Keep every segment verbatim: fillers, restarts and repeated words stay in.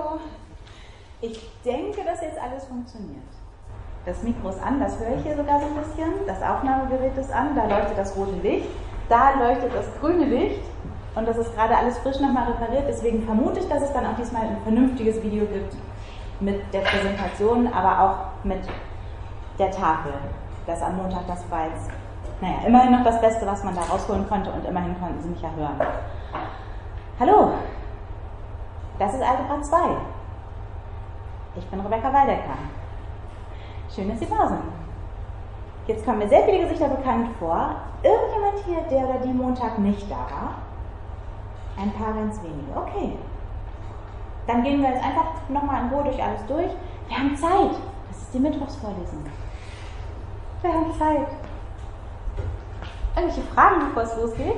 Hallo. Ich denke, dass jetzt alles funktioniert. Das Mikro ist an, das höre ich hier sogar so ein bisschen. Das Aufnahmegerät ist an, da leuchtet das rote Licht. Da leuchtet das grüne Licht. Und das ist gerade alles frisch nochmal repariert. Deswegen vermute ich, dass es dann auch diesmal ein vernünftiges Video gibt mit der Präsentation, aber auch mit der Tafel. Das am Montag, das war jetzt, naja, immerhin noch das Beste, was man da rausholen konnte, und immerhin konnten Sie mich ja hören. Hallo, das ist Algebra zwei. Ich bin Rebecca Waldecker. Schön, dass Sie da sind. Jetzt kommen mir sehr viele Gesichter bekannt vor. Irgendjemand hier, der oder die Montag nicht da war? Ein paar ganz wenige. Okay. Dann gehen wir jetzt einfach nochmal in Ruhe durch alles durch. Wir haben Zeit. Das ist die Mittwochsvorlesung. Wir haben Zeit. Irgendwelche Fragen, bevor es losgeht?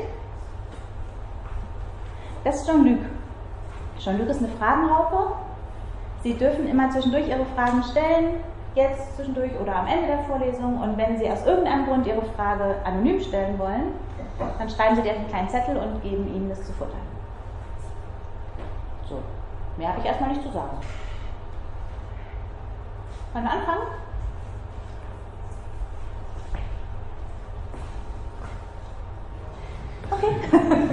Das ist Jean-Luc. Jean-Luc ist eine Fragenraupe. Sie dürfen immer zwischendurch Ihre Fragen stellen, jetzt zwischendurch oder am Ende der Vorlesung. Und wenn Sie aus irgendeinem Grund Ihre Frage anonym stellen wollen, dann schreiben Sie dir einen kleinen Zettel und geben Ihnen das zu futtern. So, mehr habe ich erstmal nicht zu sagen. Wollen wir anfangen? Okay.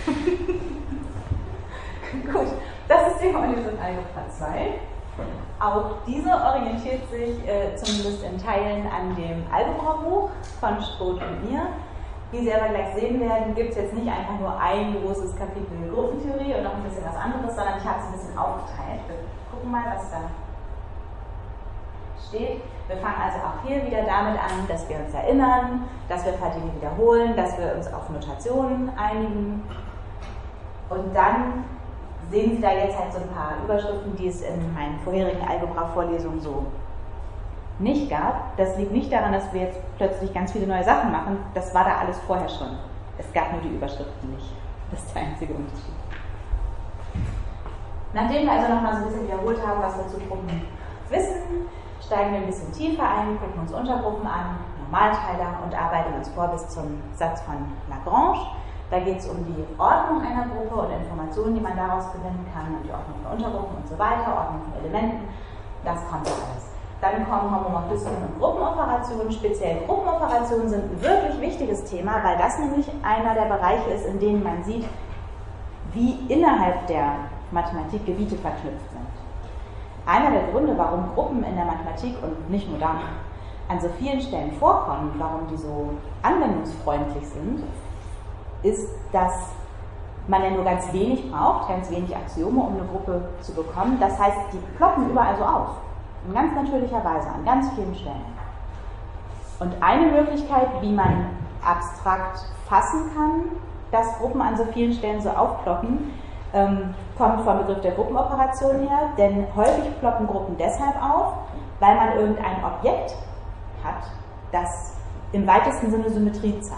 Gut, das ist die Vorlesung Algebra zwei. Auch diese orientiert sich äh, zumindest in Teilen an dem Algebra-Buch von Stroth und mir. Wie Sie aber gleich sehen werden, gibt es jetzt nicht einfach nur ein großes Kapitel Gruppentheorie und noch ein bisschen was anderes, sondern ich habe es ein bisschen aufgeteilt. Wir gucken mal, was da steht. Wir fangen also auch hier wieder damit an, dass wir uns erinnern, dass wir ein paar Dinge wiederholen, dass wir uns auf Notationen einigen. Und dann sehen Sie da jetzt halt so ein paar Überschriften, die es in meinen vorherigen Algebra-Vorlesungen so nicht gab. Das liegt nicht daran, dass wir jetzt plötzlich ganz viele neue Sachen machen. Das war da alles vorher schon. Es gab nur die Überschriften nicht. Das ist der einzige Unterschied. Nachdem wir also nochmal so ein bisschen wiederholt haben, was wir zu Gruppen wissen, steigen wir ein bisschen tiefer ein, gucken uns Untergruppen an, Normalteiler und arbeiten uns vor bis zum Satz von Lagrange. Da geht es um die Ordnung einer Gruppe und Informationen, die man daraus gewinnen kann, und die Ordnung von Untergruppen und so weiter, Ordnung von Elementen. Das kommt ja alles. Dann kommen Homomorphismen und Gruppenoperationen. Speziell Gruppenoperationen sind ein wirklich wichtiges Thema, weil das nämlich einer der Bereiche ist, in denen man sieht, wie innerhalb der Mathematik Gebiete verknüpft sind. Einer der Gründe, warum Gruppen in der Mathematik und nicht nur da an so vielen Stellen vorkommen, warum die so anwendungsfreundlich sind, ist, dass man ja nur ganz wenig braucht, ganz wenig Axiome, um eine Gruppe zu bekommen. Das heißt, die ploppen überall so auf. In ganz natürlicher Weise, an ganz vielen Stellen. Und eine Möglichkeit, wie man abstrakt fassen kann, dass Gruppen an so vielen Stellen so aufploppen, ähm, kommt vom Begriff der Gruppenoperation her, denn häufig ploppen Gruppen deshalb auf, weil man irgendein Objekt hat, das im weitesten Sinne Symmetrie zeigt.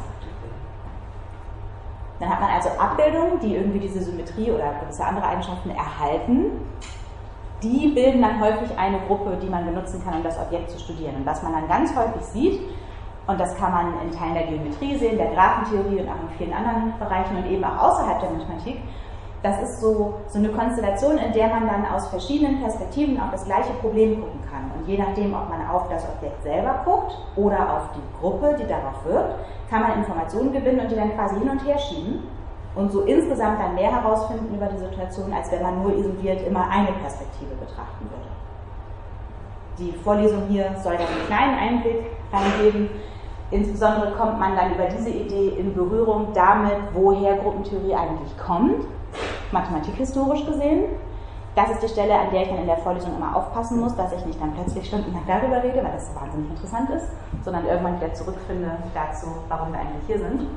Dann hat man also Abbildungen, die irgendwie diese Symmetrie oder gewisse andere Eigenschaften erhalten. Die bilden dann häufig eine Gruppe, die man benutzen kann, um das Objekt zu studieren. Und was man dann ganz häufig sieht, und das kann man in Teilen der Geometrie sehen, der Graphentheorie und auch in vielen anderen Bereichen und eben auch außerhalb der Mathematik, das ist so, so eine Konstellation, in der man dann aus verschiedenen Perspektiven auf das gleiche Problem gucken kann. Und je nachdem, ob man auf das Objekt selber guckt oder auf die Gruppe, die darauf wirkt, kann man Informationen gewinnen und die dann quasi hin und her schieben und so insgesamt dann mehr herausfinden über die Situation, als wenn man nur isoliert immer eine Perspektive betrachten würde. Die Vorlesung hier soll dann einen kleinen Einblick reingeben. Insbesondere kommt man dann über diese Idee in Berührung damit, woher Gruppentheorie eigentlich kommt, mathematikhistorisch gesehen. Das ist die Stelle, an der ich dann in der Vorlesung immer aufpassen muss, dass ich nicht dann plötzlich stundenlang darüber rede, weil das wahnsinnig interessant ist, sondern irgendwann wieder zurückfinde dazu, warum wir eigentlich hier sind.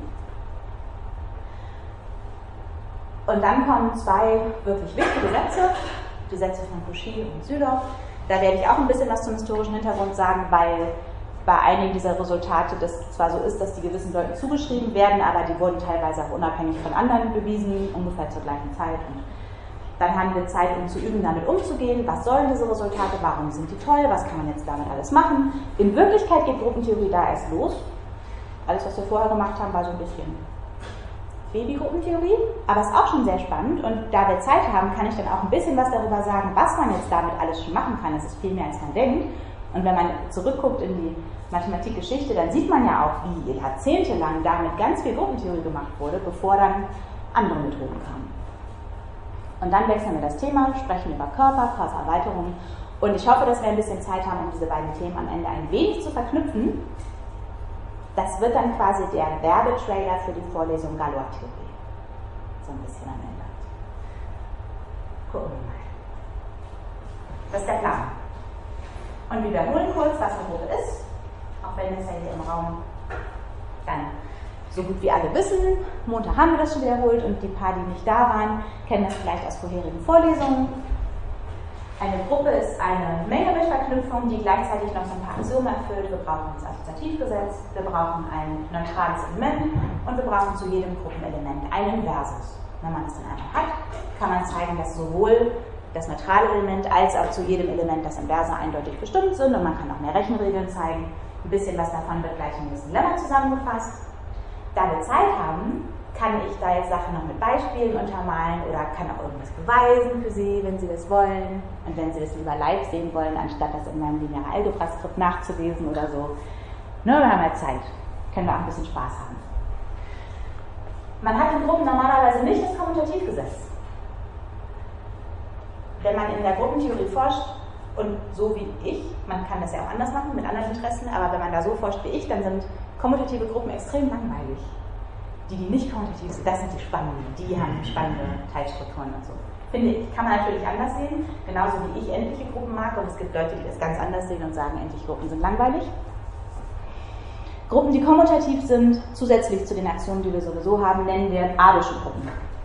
Und dann kommen zwei wirklich wichtige Sätze, die Sätze von Cauchy und Sylow. Da werde ich auch ein bisschen was zum historischen Hintergrund sagen, weil bei einigen dieser Resultate das zwar so ist, dass die gewissen Leuten zugeschrieben werden, aber die wurden teilweise auch unabhängig von anderen bewiesen, ungefähr zur gleichen Zeit. Und dann haben wir Zeit, um zu üben, damit umzugehen. Was sollen diese Resultate? Warum sind die toll? Was kann man jetzt damit alles machen? In Wirklichkeit geht Gruppentheorie da erst los. Alles, was wir vorher gemacht haben, war so ein bisschen Babygruppentheorie, aber es ist auch schon sehr spannend und da wir Zeit haben, kann ich dann auch ein bisschen was darüber sagen, was man jetzt damit alles schon machen kann. Es ist viel mehr, als man denkt. Und wenn man zurückguckt in die Mathematikgeschichte, dann sieht man ja auch, wie jahrzehntelang damit ganz viel Gruppentheorie gemacht wurde, bevor dann andere Methoden kamen. Und dann wechseln wir das Thema, sprechen über Körper, Körpererweiterung und ich hoffe, dass wir ein bisschen Zeit haben, um diese beiden Themen am Ende ein wenig zu verknüpfen. Das wird dann quasi der Werbetrailer für die Vorlesung Galois-Theorie. So ein bisschen am Ende. Gucken wir mal. Das ist der Plan. Und wir wiederholen kurz, was eine Gruppe ist, auch wenn es ja hier im Raum dann so gut wie alle wissen. Montag haben wir das schon wiederholt und die paar, die nicht da waren, kennen das vielleicht aus vorherigen Vorlesungen. Eine Gruppe ist eine Menge mit Verknüpfungen, die gleichzeitig noch so ein paar Axiome erfüllt. Wir brauchen das Assoziativgesetz, wir brauchen ein neutrales Element und wir brauchen zu jedem Gruppenelement ein Inversus. Wenn man es dann einfach hat, kann man zeigen, dass sowohl das neutrale Element als auch zu jedem Element das Inverse eindeutig bestimmt sind und man kann auch mehr Rechenregeln zeigen. Ein bisschen was davon wird gleich in diesem Lemma zusammengefasst. Da wir Zeit haben, kann ich da jetzt Sachen noch mit Beispielen untermalen oder kann auch irgendwas beweisen für Sie, wenn Sie das wollen. Und wenn Sie das lieber live sehen wollen, anstatt das in meinem linearen Algebra-Skript nachzulesen oder so. Ne, wir haben ja Zeit. Können wir auch ein bisschen Spaß haben. Man hat in Gruppen normalerweise nicht das Kommutativgesetz. Wenn man in der Gruppentheorie forscht, und so wie ich, man kann das ja auch anders machen mit anderen Interessen, aber wenn man da so forscht wie ich, dann sind kommutative Gruppen extrem langweilig. Die, die nicht kommutativ sind, das sind die spannenden, die haben spannende Teilstrukturen und so. Finde ich, kann man natürlich anders sehen, genauso wie ich endliche Gruppen mag und es gibt Leute, die das ganz anders sehen und sagen, endliche Gruppen sind langweilig. Gruppen, die kommutativ sind, zusätzlich zu den Aktionen, die wir sowieso haben, nennen wir abelsche Gruppen.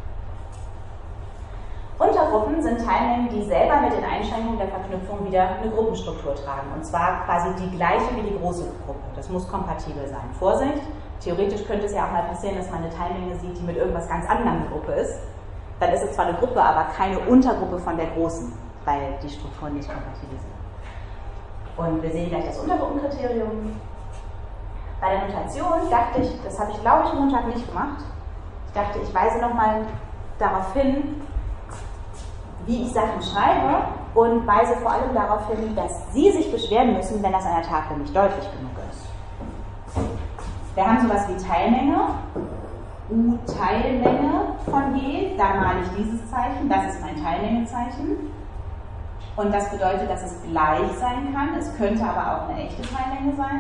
Untergruppen sind Teilmengen, die selber mit den Einschränkungen der Verknüpfung wieder eine Gruppenstruktur tragen. Und zwar quasi die gleiche wie die große Gruppe. Das muss kompatibel sein. Vorsicht, theoretisch könnte es ja auch mal passieren, dass man eine Teilmenge sieht, die mit irgendwas ganz anderem eine Gruppe ist. Dann ist es zwar eine Gruppe, aber keine Untergruppe von der großen, weil die Strukturen nicht kompatibel sind. Und wir sehen gleich das Untergruppenkriterium. Bei der Notation dachte ich, das habe ich glaube ich Montag nicht gemacht, ich dachte, ich weise nochmal darauf hin, wie ich Sachen schreibe und weise vor allem darauf hin, dass Sie sich beschweren müssen, wenn das an der Tafel nicht deutlich genug ist. Wir haben sowas wie Teilmenge, U-Teilmenge von G, da male ich dieses Zeichen, das ist mein Teilmengezeichen. Und das bedeutet, dass es gleich sein kann, es könnte aber auch eine echte Teilmenge sein.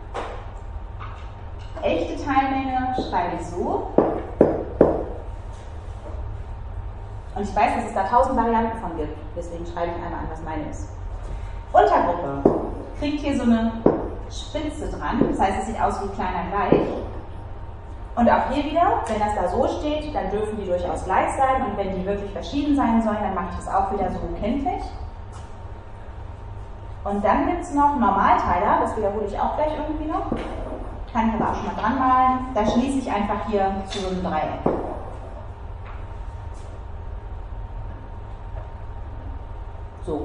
Echte Teilmenge schreibe ich so. Und ich weiß, dass es da tausend Varianten von gibt, deswegen schreibe ich einmal an, was meine ist. Untergruppe kriegt hier so eine Spitze dran, das heißt, es sieht aus wie kleiner gleich. Und auch hier wieder, wenn das da so steht, dann dürfen die durchaus gleich sein und wenn die wirklich verschieden sein sollen, dann mache ich das auch wieder so kenntlich. Und dann gibt es noch Normalteiler, das wiederhole ich auch gleich irgendwie noch. Kann ich aber auch schon mal dran malen. Da schließe ich einfach hier zu so einem Dreieck. So.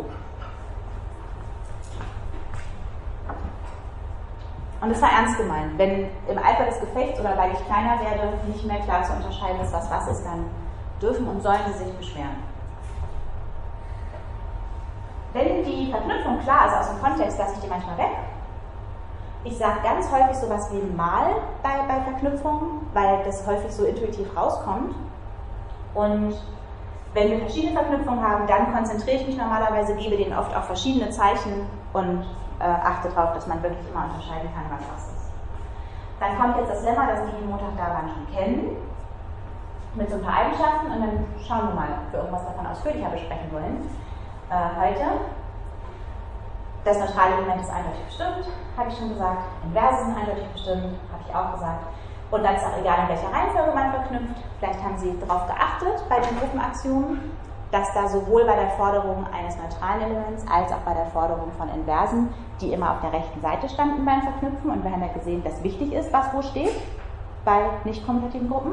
Und es war ernst gemeint. Wenn im Eifer des Gefechts oder weil ich kleiner werde, nicht mehr klar zu unterscheiden ist, was was ist, dann dürfen und sollen Sie sich beschweren. Wenn die Verknüpfung klar ist aus dem Kontext, lasse ich die manchmal weg. Ich sage ganz häufig sowas wie mal bei, bei Verknüpfungen, weil das häufig so intuitiv rauskommt. Und wenn wir verschiedene Verknüpfungen haben, dann konzentriere ich mich normalerweise, gebe denen oft auch verschiedene Zeichen und äh, achte darauf, dass man wirklich immer unterscheiden kann, was was ist. Dann kommt jetzt das Lemma, das die, die Montag da waren, schon kennen, mit so ein paar Eigenschaften und dann schauen wir mal, ob wir irgendwas davon ausführlicher besprechen wollen. Äh, heute. Das neutrale Element ist eindeutig bestimmt, habe ich schon gesagt. Inverse sind eindeutig bestimmt, habe ich auch gesagt. Und dann ist auch egal, in welcher Reihenfolge man verknüpft. Vielleicht haben Sie darauf geachtet bei den Gruppenaxiomen, dass da sowohl bei der Forderung eines neutralen Elements als auch bei der Forderung von Inversen, die immer auf der rechten Seite standen beim Verknüpfen. Und wir haben ja gesehen, dass wichtig ist, was wo steht bei nicht kommutativen Gruppen.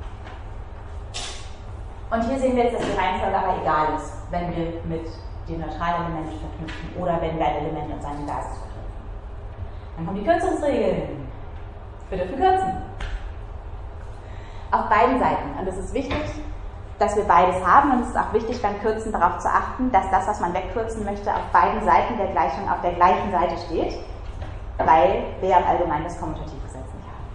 Und hier sehen wir jetzt, dass die Reihenfolge aber egal ist, wenn wir mit den neutralen Elementen verknüpfen oder wenn wir ein Element und seinen Inversus verknüpfen. Dann kommen die Kürzungsregeln. Wir dürfen kürzen. Auf beiden Seiten. Und es ist wichtig, dass wir beides haben, und es ist auch wichtig beim Kürzen darauf zu achten, dass das, was man wegkürzen möchte, auf beiden Seiten der Gleichung auf der gleichen Seite steht, weil wir ja im Allgemeinen das Kommutativgesetz nicht haben.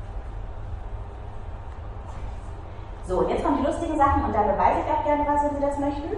So, und jetzt kommen die lustigen Sachen, und da beweise ich auch gerne was, wenn Sie das möchten.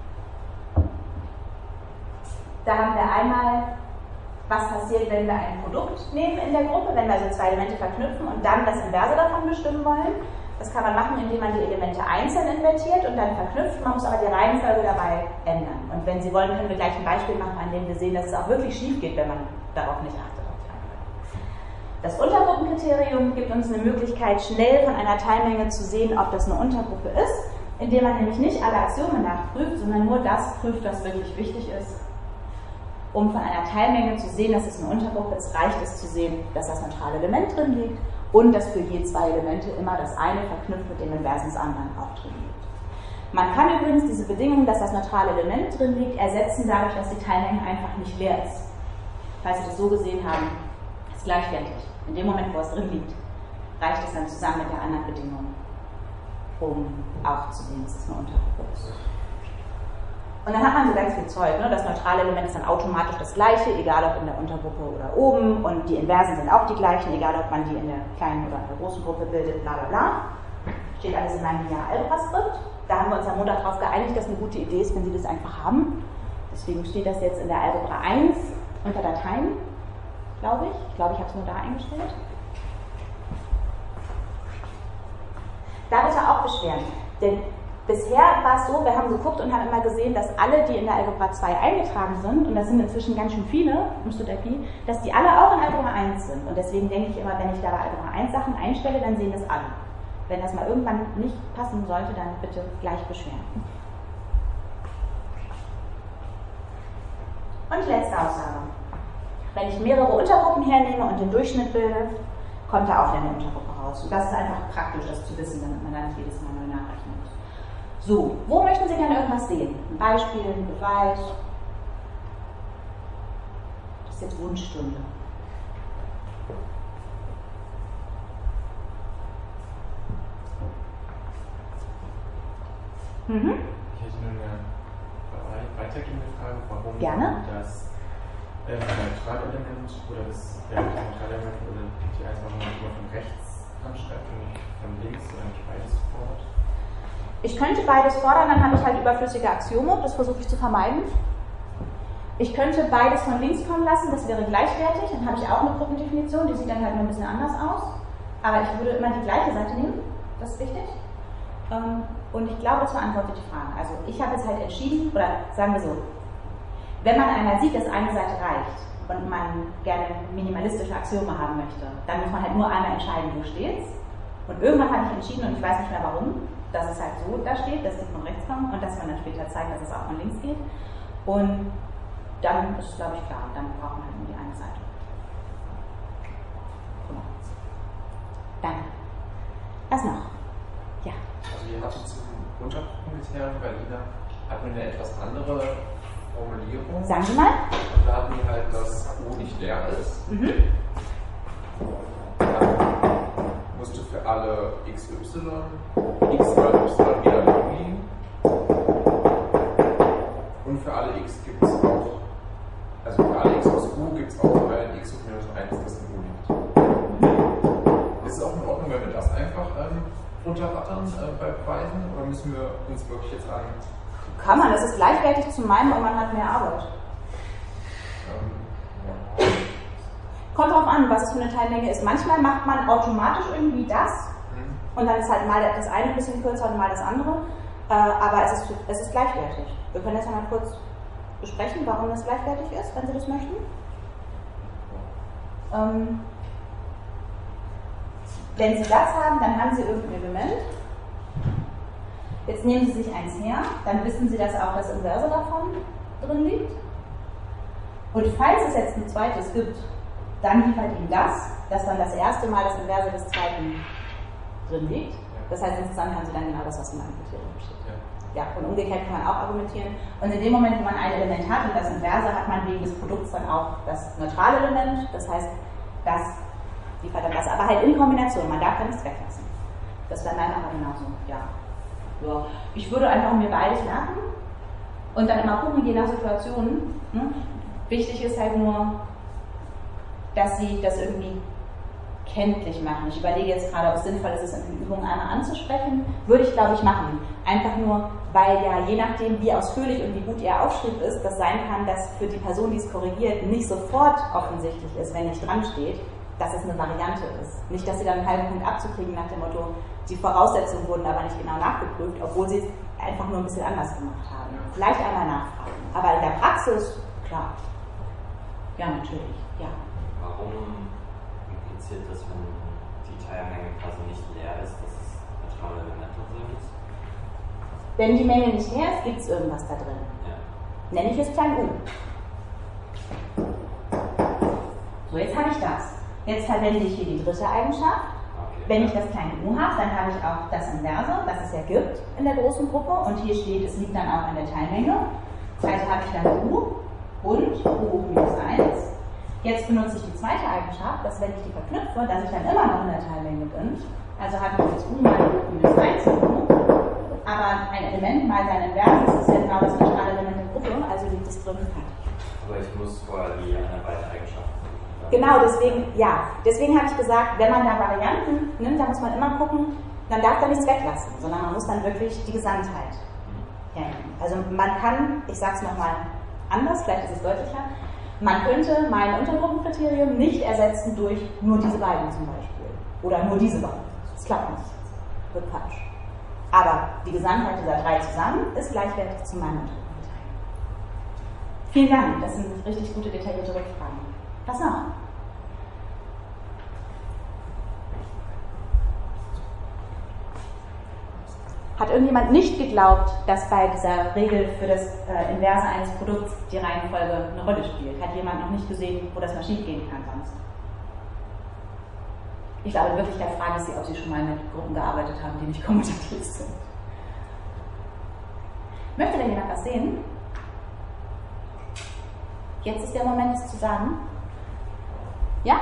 Da haben wir einmal, was passiert, wenn wir ein Produkt nehmen in der Gruppe, wenn wir also zwei Elemente verknüpfen und dann das Inverse davon bestimmen wollen. Das kann man machen, indem man die Elemente einzeln invertiert und dann verknüpft. Man muss aber die Reihenfolge dabei ändern. Und wenn Sie wollen, können wir gleich ein Beispiel machen, an dem wir sehen, dass es auch wirklich schief geht, wenn man darauf nicht achtet. Das Untergruppenkriterium gibt uns eine Möglichkeit, schnell von einer Teilmenge zu sehen, ob das eine Untergruppe ist, indem man nämlich nicht alle Axiome nachprüft, sondern nur das prüft, was wirklich wichtig ist. Um von einer Teilmenge zu sehen, dass es eine Untergruppe ist, reicht es zu sehen, dass das neutrale Element drin liegt und dass für je zwei Elemente immer das eine verknüpft mit dem Inversen des anderen auch drin liegt. Man kann übrigens diese Bedingung, dass das neutrale Element drin liegt, ersetzen dadurch, dass die Teilmenge einfach nicht leer ist. Falls Sie das so gesehen haben, ist gleichwertig. In dem Moment, wo es drin liegt, reicht es dann zusammen mit der anderen Bedingung, um auch zu sehen, dass es eine Untergruppe ist. Und dann hat man so ganz viel Zeug. Ne? Das neutrale Element ist dann automatisch das gleiche, egal ob in der Untergruppe oder oben. Und die Inversen sind auch die gleichen, egal ob man die in der kleinen oder in der großen Gruppe bildet, bla bla bla. Steht alles in meinem Linear-Algebra-Skript. Da haben wir uns am Montag darauf geeinigt, dass eine gute Idee ist, wenn Sie das einfach haben. Deswegen steht das jetzt in der Algebra eins unter Dateien, glaube ich. Ich glaube, ich habe es nur da eingestellt. Da bitte auch beschweren. Denn bisher war es so, wir haben geguckt und haben immer gesehen, dass alle, die in der Algebra zwei eingetragen sind, und das sind inzwischen ganz schön viele, im Studie, dass die alle auch in Algebra eins sind. Und deswegen denke ich immer, wenn ich da bei Algebra eins Sachen einstelle, dann sehen das alle. Wenn das mal irgendwann nicht passen sollte, dann bitte gleich beschweren. Und die letzte Aussage. Wenn ich mehrere Untergruppen hernehme und den Durchschnitt bilde, kommt da auch eine Untergruppe raus. Und das ist einfach praktisch, das zu wissen, damit man dann nicht jedes Mal neu nachrechnen muss. So, wo möchten Sie gerne irgendwas sehen? Ein Beispiel, ein Beweis? Das ist jetzt Wunschstunde. Mhm. Ich hätte nur eine weitergehende Frage, warum Gerne. das äh, Neutralelement oder das ja, Neutralelement oder die Einfachung nur von rechts anschreibt und nicht von links oder nicht beides fordert. Ich könnte beides fordern, dann habe ich halt überflüssige Axiome, das versuche ich zu vermeiden. Ich könnte beides von links kommen lassen, das wäre gleichwertig, dann habe ich auch eine Gruppendefinition, die sieht dann halt nur ein bisschen anders aus. Aber ich würde immer die gleiche Seite nehmen, das ist wichtig. Und ich glaube, das beantwortet die Frage. Also ich habe jetzt halt entschieden, oder sagen wir so, wenn man einmal sieht, dass eine Seite reicht und man gerne minimalistische Axiome haben möchte, dann muss man halt nur einmal entscheiden, wo steht's. Und irgendwann habe ich entschieden, und ich weiß nicht mehr warum, dass es halt so da steht, dass die von rechts kommen und dass man dann später zeigt, dass es auch von links geht. Und dann ist es, glaube ich, klar, dann braucht man halt nur die eine Seite. Genau. Danke. Was noch? Ja. Also ihr hattet zum Untergruppenkriterium bei Lina hatten wir eine etwas andere Formulierung. Sagen Sie mal. Und da hatten wir halt, dass O nicht leer ist. Mhm. Musste für alle xy, x mal y wieder lang liegen. Und für alle x gibt es auch, also für alle x aus u gibt es auch ein x hoch minus eins, das in u liegt. Ist es auch in Ordnung, wenn wir das einfach ähm, runterrattern äh, bei Beweisen? Oder müssen wir uns wirklich jetzt an. Kann man, das ist gleichwertig zu meinem, und man hat mehr Arbeit. Ähm, ja. Kommt drauf an, was es für eine Teilmenge ist. Manchmal macht man automatisch irgendwie das mhm. und dann ist halt mal das eine ein bisschen kürzer und mal das andere. Äh, aber es ist, es ist gleichwertig. Wir können jetzt einmal kurz besprechen, warum das gleichwertig ist, wenn Sie das möchten. Ähm, wenn Sie das haben, dann haben Sie irgendein Element. Jetzt nehmen Sie sich eins her, dann wissen Sie, dass auch das Inverse davon drin liegt. Und falls es jetzt ein zweites gibt, dann liefert Ihnen das, dass dann das erste Mal das Inverse des zweiten drin liegt. Das heißt, insgesamt haben Sie dann genau das, was in meinem Kriterium steht. Ja, und umgekehrt kann man auch argumentieren. Und in dem Moment, wo man ein Element hat und das Inverse, hat man wegen des Produkts dann auch das neutrale Element. Das heißt, das liefert dann das, aber halt in Kombination. Man darf da nichts weglassen. Das wäre meiner aber genauso, ja. ja. Ich würde einfach mir beides merken und dann immer gucken, je nach Situation. Ne? Wichtig ist halt nur, dass sie das irgendwie kenntlich machen. Ich überlege jetzt gerade, ob es sinnvoll ist, es in den Übungen einmal anzusprechen. Würde ich, glaube ich, machen. Einfach nur, weil ja je nachdem, wie ausführlich und wie gut ihr Aufschrift ist, das sein kann, dass für die Person, die es korrigiert, nicht sofort offensichtlich ist, wenn nicht dran steht, dass es eine Variante ist. Nicht, dass sie dann einen halben Punkt abzukriegen nach dem Motto, die Voraussetzungen wurden aber nicht genau nachgeprüft, obwohl sie es einfach nur ein bisschen anders gemacht haben. Vielleicht einmal nachfragen. Aber in der Praxis, klar. Ja, natürlich. Ja. Warum impliziert das, wenn die Teilmenge quasi nicht leer ist, dass es neutrale Elemente sind? Wenn die Menge nicht leer ist, gibt es irgendwas da drin. Ja. Nenne ich es klein u. So, jetzt habe ich das. Jetzt verwende ich hier die dritte Eigenschaft. Okay. Wenn ich das kleine u habe, dann habe ich auch das Inverse, das es ja gibt in der großen Gruppe. Und hier steht, es liegt dann auch an der Teilmenge. Also habe ich dann u und u minus eins. Jetzt benutze ich die zweite Eigenschaft, dass wenn ich die verknüpfe, dass ich dann immer noch in der Teilmenge bin. Also habe ich jetzt u mal u minus eins u. Aber ein Element mal sein Inverse, das ist ja genau das neutrale Element der Gruppe, also liegt es drin. Aber ich muss vorher die eine beiden Eigenschaften. Genau, deswegen, ja. Deswegen habe ich gesagt, wenn man da Varianten nimmt, dann muss man immer gucken, dann darf da nichts weglassen, sondern man muss dann wirklich die Gesamtheit hernehmen. Also man kann, ich sage es nochmal anders, vielleicht ist es deutlicher, man könnte mein Untergruppenkriterium nicht ersetzen durch nur diese beiden zum Beispiel. Oder nur diese beiden. Das klappt nicht. Wird falsch. Aber die Gesamtheit dieser drei zusammen ist gleichwertig zu meinem Untergruppenkriterium. Vielen Dank, das sind richtig gute, detaillierte Rückfragen. Was noch? Hat irgendjemand nicht geglaubt, dass bei dieser Regel für das äh, Inverse eines Produkts die Reihenfolge eine Rolle spielt? Hat jemand noch nicht gesehen, wo das mal schief gehen kann sonst? Ich glaube, in Wirklichkeit frage ich Sie, ob Sie schon mal mit Gruppen gearbeitet haben, die nicht kommutativ sind. Möchte denn jemand was sehen? Jetzt ist der Moment, es zu sagen. Ja?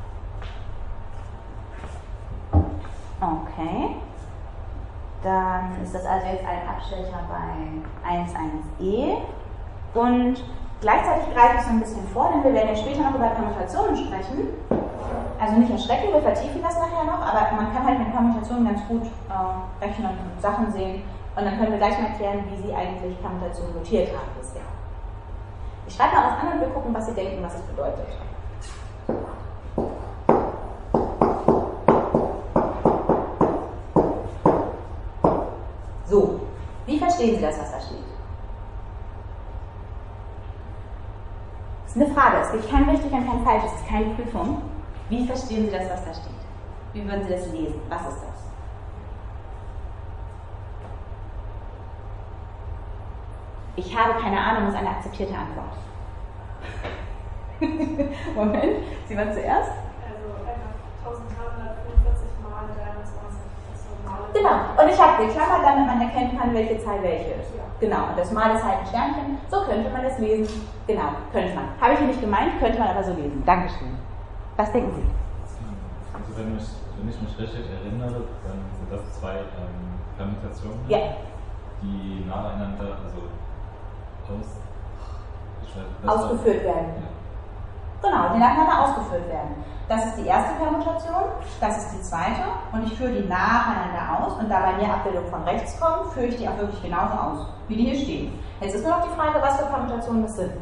Okay. Dann ist das also jetzt ein Abstecher bei eins eins e. Und gleichzeitig greife ich so ein bisschen vor, denn wir werden ja später noch über Permutationen sprechen. Also nicht erschrecken, wir vertiefen das nachher noch, aber man kann halt mit Permutationen ganz gut äh, rechnen und Sachen sehen. Und dann können wir gleich mal erklären, wie Sie eigentlich Permutationen notiert haben bisher. Ich schreibe mal was an und wir gucken, was Sie denken, was es bedeutet. So, wie verstehen Sie das, was da steht? Das ist eine Frage, es gibt kein richtig und kein falsch, es ist keine Prüfung. Wie verstehen Sie das, was da steht? Wie würden Sie das lesen? Was ist das? Ich habe keine Ahnung, ist eine akzeptierte Antwort. Moment, Sie waren zuerst? Also einfach eintausenddreihundertfünfundvierzig mal dreiundzwanzig, das normale. Genau, und ich habe geklammert, damit man erkennen kann, welche Zahl welche ist. Ja. Genau, und das Mal ist halt ein Sternchen, so könnte man das lesen. Genau, könnte man. Habe ich hier nicht gemeint, könnte man aber so lesen. Dankeschön. Was denken Sie? Also wenn, mich, wenn ich mich richtig erinnere, dann sind das zwei ähm, Permutationen, Ja. die nacheinander, also aus, ich weiß, das Ausgeführt war, werden. Ja. Genau, die nacheinander ausgeführt werden. Das ist die erste Permutation, das ist die zweite und ich führe die nacheinander aus und da bei mir Abbildung von rechts kommen, führe ich die auch wirklich genauso aus, wie die hier stehen. Jetzt ist nur noch die Frage, was für Permutationen das sind.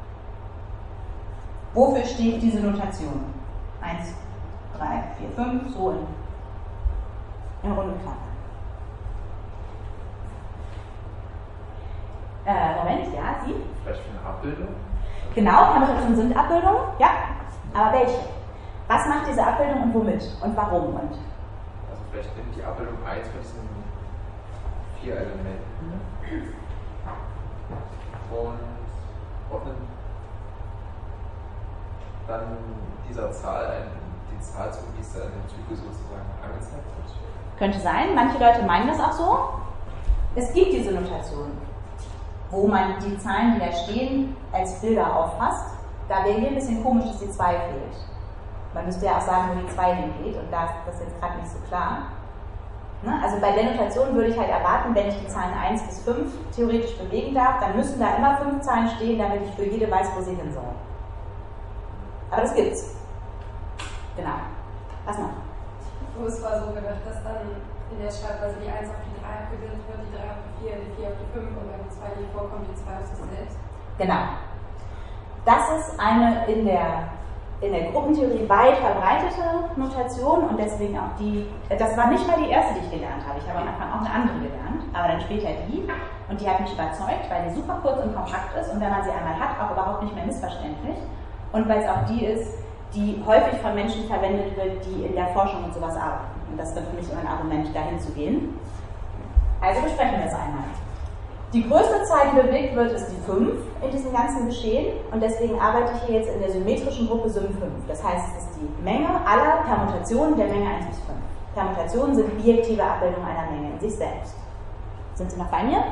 Wofür steht diese Notation? eins, drei, vier, fünf, so in, in runden Klammern. Äh, Moment, ja, Sie? Vielleicht für eine Abbildung? Genau, Permutationen sind Abbildungen, ja, aber welche? Was macht diese Abbildung und womit? Und warum? Und Also vielleicht nimmt die Abbildung eins von diesen vier Elementen und ordnet dann dieser Zahl ein, die Zahl zu, wie es da in dem Zyklus sozusagen angezeigt wird. könnte sein, manche Leute meinen das auch so. Es gibt diese Notation, wo man die Zahlen, die da stehen, als Bilder auffasst. Da wäre hier ein bisschen komisch, dass die zwei fehlt. Man müsste ja auch sagen, wo die zwei hingeht, und da ist das jetzt gerade nicht so klar. Ne? Also bei der Notation würde ich halt erwarten, wenn ich die Zahlen eins bis fünf theoretisch bewegen darf, dann müssen da immer fünf Zahlen stehen, damit ich für jede weiß, wo sie hin soll. Aber das gibt's. Genau. Was noch? Wo es war so gedacht, dass dann in der Schreibweise die eins auf die drei abgebildet wird, die drei auf die vier, die vier auf die fünf und wenn die zwei nicht vorkommt, die zwei auf sich selbst. Genau. Das ist eine in der, in der Gruppentheorie weit verbreitete Notation und deswegen auch die, das war nicht mal die erste, die ich gelernt habe. Ich habe am Anfang auch eine andere gelernt, aber dann später die und die hat mich überzeugt, weil die super kurz und kompakt ist und wenn man sie einmal hat, auch überhaupt nicht mehr missverständlich und weil es auch die ist, die häufig von Menschen verwendet wird, die in der Forschung und sowas arbeiten. Und das wird für mich immer ein Argument, dahin zu gehen. Also besprechen wir es einmal. Die größte Zahl, die bewegt wird, ist die fünf in diesem ganzen Geschehen. Und deswegen arbeite ich hier jetzt in der symmetrischen Gruppe Sym fünf. Das heißt, es ist die Menge aller Permutationen der Menge eins bis fünf. Permutationen sind bijektive Abbildungen einer Menge in sich selbst. Sind Sie noch bei mir?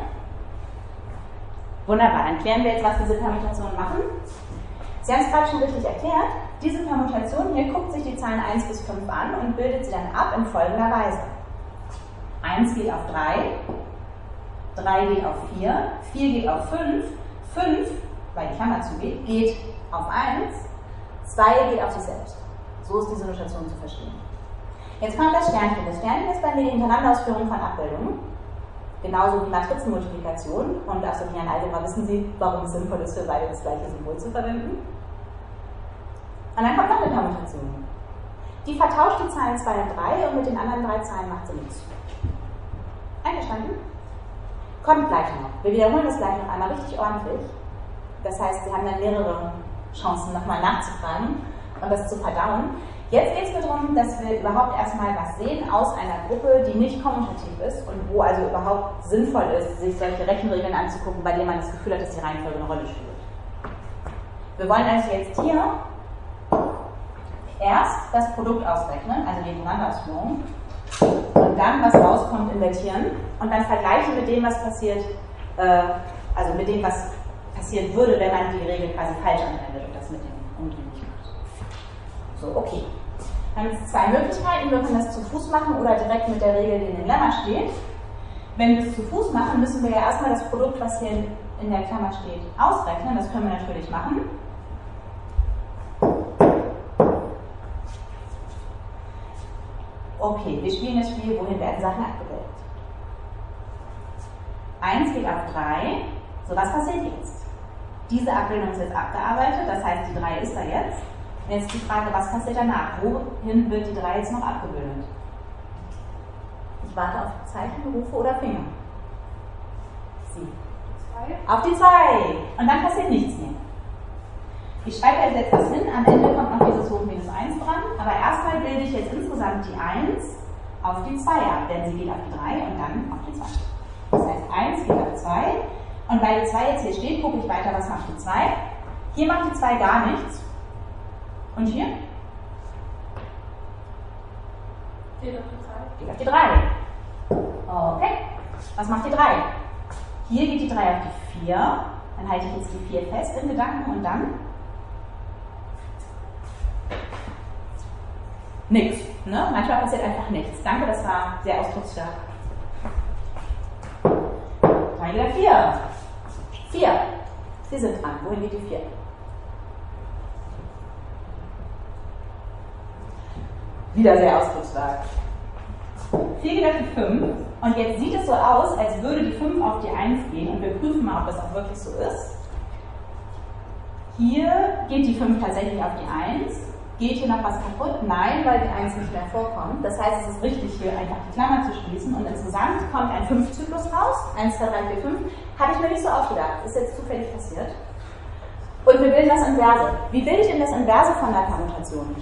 Wunderbar, dann klären wir jetzt, was diese Permutationen machen. Sie haben es gerade schon richtig erklärt. Diese Permutation hier guckt sich die Zahlen eins bis fünf an und bildet sie dann ab in folgender Weise. eins geht auf drei, drei geht auf vier, vier geht auf fünf, fünf, weil die Klammer zugeht, geht auf eins, zwei geht auf sich selbst. So ist diese Notation zu verstehen. Jetzt kommt das Sternchen. Das Sternchen ist bei mir die Hintereinanderausführung von Abbildungen. Genauso wie Matrizenmultiplikation. Und aus der linearen Algebra wissen Sie, warum es sinnvoll ist, für beide das gleiche Symbol zu verwenden. Und dann kommt noch eine Permutation. Die vertauscht die Zahlen zwei und drei und mit den anderen drei Zahlen macht sie nichts. Einverstanden? Kommt gleich noch. Wir wiederholen das gleich noch einmal richtig ordentlich. Das heißt, Sie haben dann mehrere Chancen, nochmal nachzufragen und das zu verdauen. Jetzt geht es mir darum, dass wir überhaupt erstmal was sehen aus einer Gruppe, die nicht kommutativ ist und wo also überhaupt sinnvoll ist, sich solche Rechenregeln anzugucken, bei denen man das Gefühl hat, dass die Reihenfolge eine Rolle spielt. Wir wollen also jetzt hier erst das Produkt ausrechnen, also die Hintereinanderausführung, und dann, was rauskommt, invertieren und dann vergleichen mit dem, was passiert, äh, also mit dem, was passieren würde, wenn man die Regel quasi falsch anwendet und das mit dem Umdrehen nicht macht. So, okay. Dann haben wir zwei Möglichkeiten. Wir können das zu Fuß machen oder direkt mit der Regel, die in den Lemma steht. Wenn wir es zu Fuß machen, müssen wir ja erstmal das Produkt, was hier in der Klammer steht, ausrechnen. Das können wir natürlich machen. Okay, wir spielen das Spiel, wohin werden Sachen abgebildet. eins geht auf drei. So, was passiert jetzt? Diese Abbildung ist jetzt abgearbeitet, das heißt, die drei ist da jetzt. Und jetzt die Frage, was passiert danach? Wohin wird die drei jetzt noch abgebildet? Ich warte auf Zeichen, Rufe oder Finger. Sie. Auf die zwei. Und dann passiert nichts mehr. Ich schreibe jetzt etwas hin, am Ende kommt noch dieses Hoch minus eins dran, aber erstmal bilde ich jetzt insgesamt die eins auf die zwei ab, denn sie geht auf die drei und dann auf die zwei. Das heißt, eins geht auf zwei und weil die zwei jetzt hier steht, gucke ich weiter, was macht die zwei. Hier macht die zwei gar nichts. Und hier? Geht auf die drei. Geht auf die drei. Okay. Was macht die drei? Hier geht die drei auf die vier. Dann halte ich jetzt die vier fest in Gedanken und dann? Nix. Ne? Manchmal passiert einfach nichts. Danke, das war sehr ausdrucksstark. Dann wieder vier. vier. Sie sind dran. Wohin geht die vier? Wieder sehr ausdrucksstark. vier geht auf die fünf. Und jetzt sieht es so aus, als würde die fünf auf die eins gehen. Und wir prüfen mal, ob das auch wirklich so ist. Hier geht die fünf tatsächlich auf die eins. Geht hier noch was kaputt? Nein, weil die eins nicht mehr vorkommt. Das heißt, es ist richtig, hier einfach die Klammer zu schließen. Und insgesamt kommt ein fünf Zyklus raus. eins, zwei, drei, vier, fünf. Habe ich mir nicht so ausgedacht. Ist jetzt zufällig passiert. Und wir bilden das Inverse. Wie bilde ich denn das Inverse von der Permutation?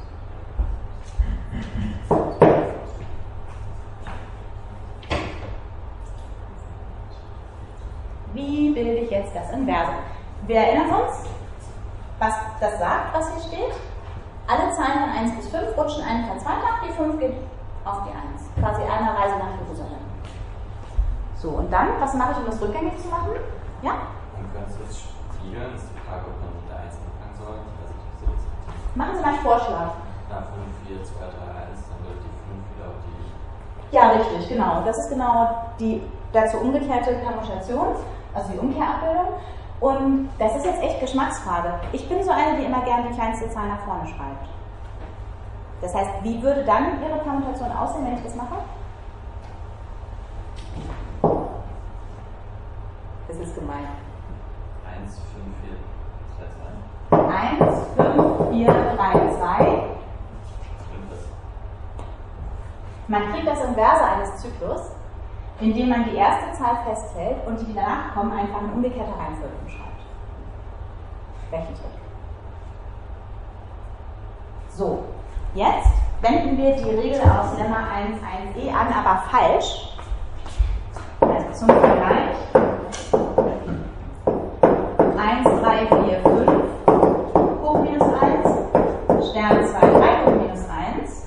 Wie bilde ich jetzt das Inverse? Wir erinnern uns, was das sagt, was hier steht. Alle Zahlen von eins bis fünf rutschen einen Platz weiter, die fünf geht auf die eins. Quasi eine Reise nach Jerusalem. So, und dann, was mache ich, um das rückgängig zu machen? Ja? Man könnte es jetzt spielen, ist die Frage, ob man mit der eins anfangen soll. Ich weiß nicht, wie so Machen Sie mal einen Vorschlag. Na, fünf, vier, zwei, drei, eins, dann wird die fünf wieder auf die Ja, richtig, genau. Das ist genau die dazu umgekehrte Permutation, also die Umkehrabbildung. Und das ist jetzt echt Geschmacksfrage. Ich bin so eine, die immer gerne die kleinste Zahl nach vorne schreibt. Das heißt, wie würde dann Ihre Permutation aussehen, wenn ich das mache? Das ist gemein. eins, fünf, vier, zwei, zwei. eins, fünf, vier, drei, zwei. Man kriegt das Inverse eines Zyklus, indem man die erste Zahl festhält und die, die danach kommen, einfach in umgekehrter Reihenfolge umschreibt. Rechentrick. So, jetzt wenden wir die Regel aus Lemma eins eins e an, aber falsch. Also zum Vergleich. eins, drei, vier, fünf, hoch minus eins, Stern zwei, drei, hoch minus eins.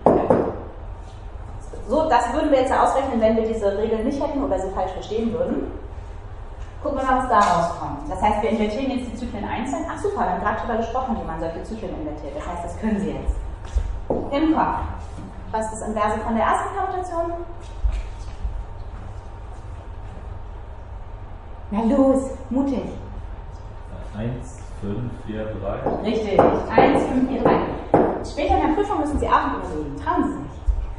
So, das würden wir jetzt ausrechnen, wenn wir diese Regel nicht hätten oder sie falsch verstehen würden. Gucken wir mal, was da rauskommt. Das heißt, wir invertieren jetzt die Zyklen einzeln. Ach super, wir haben gerade darüber gesprochen, wie man solche Zyklen invertiert. Das heißt, das können Sie jetzt. Im Kopf. Was ist das Inverse von der ersten Permutation? Na los, mutig. eins, fünf, vier, drei. Richtig, eins, fünf, vier, drei. Später in der Prüfung müssen Sie auch überlegen. Trauen Sie sich.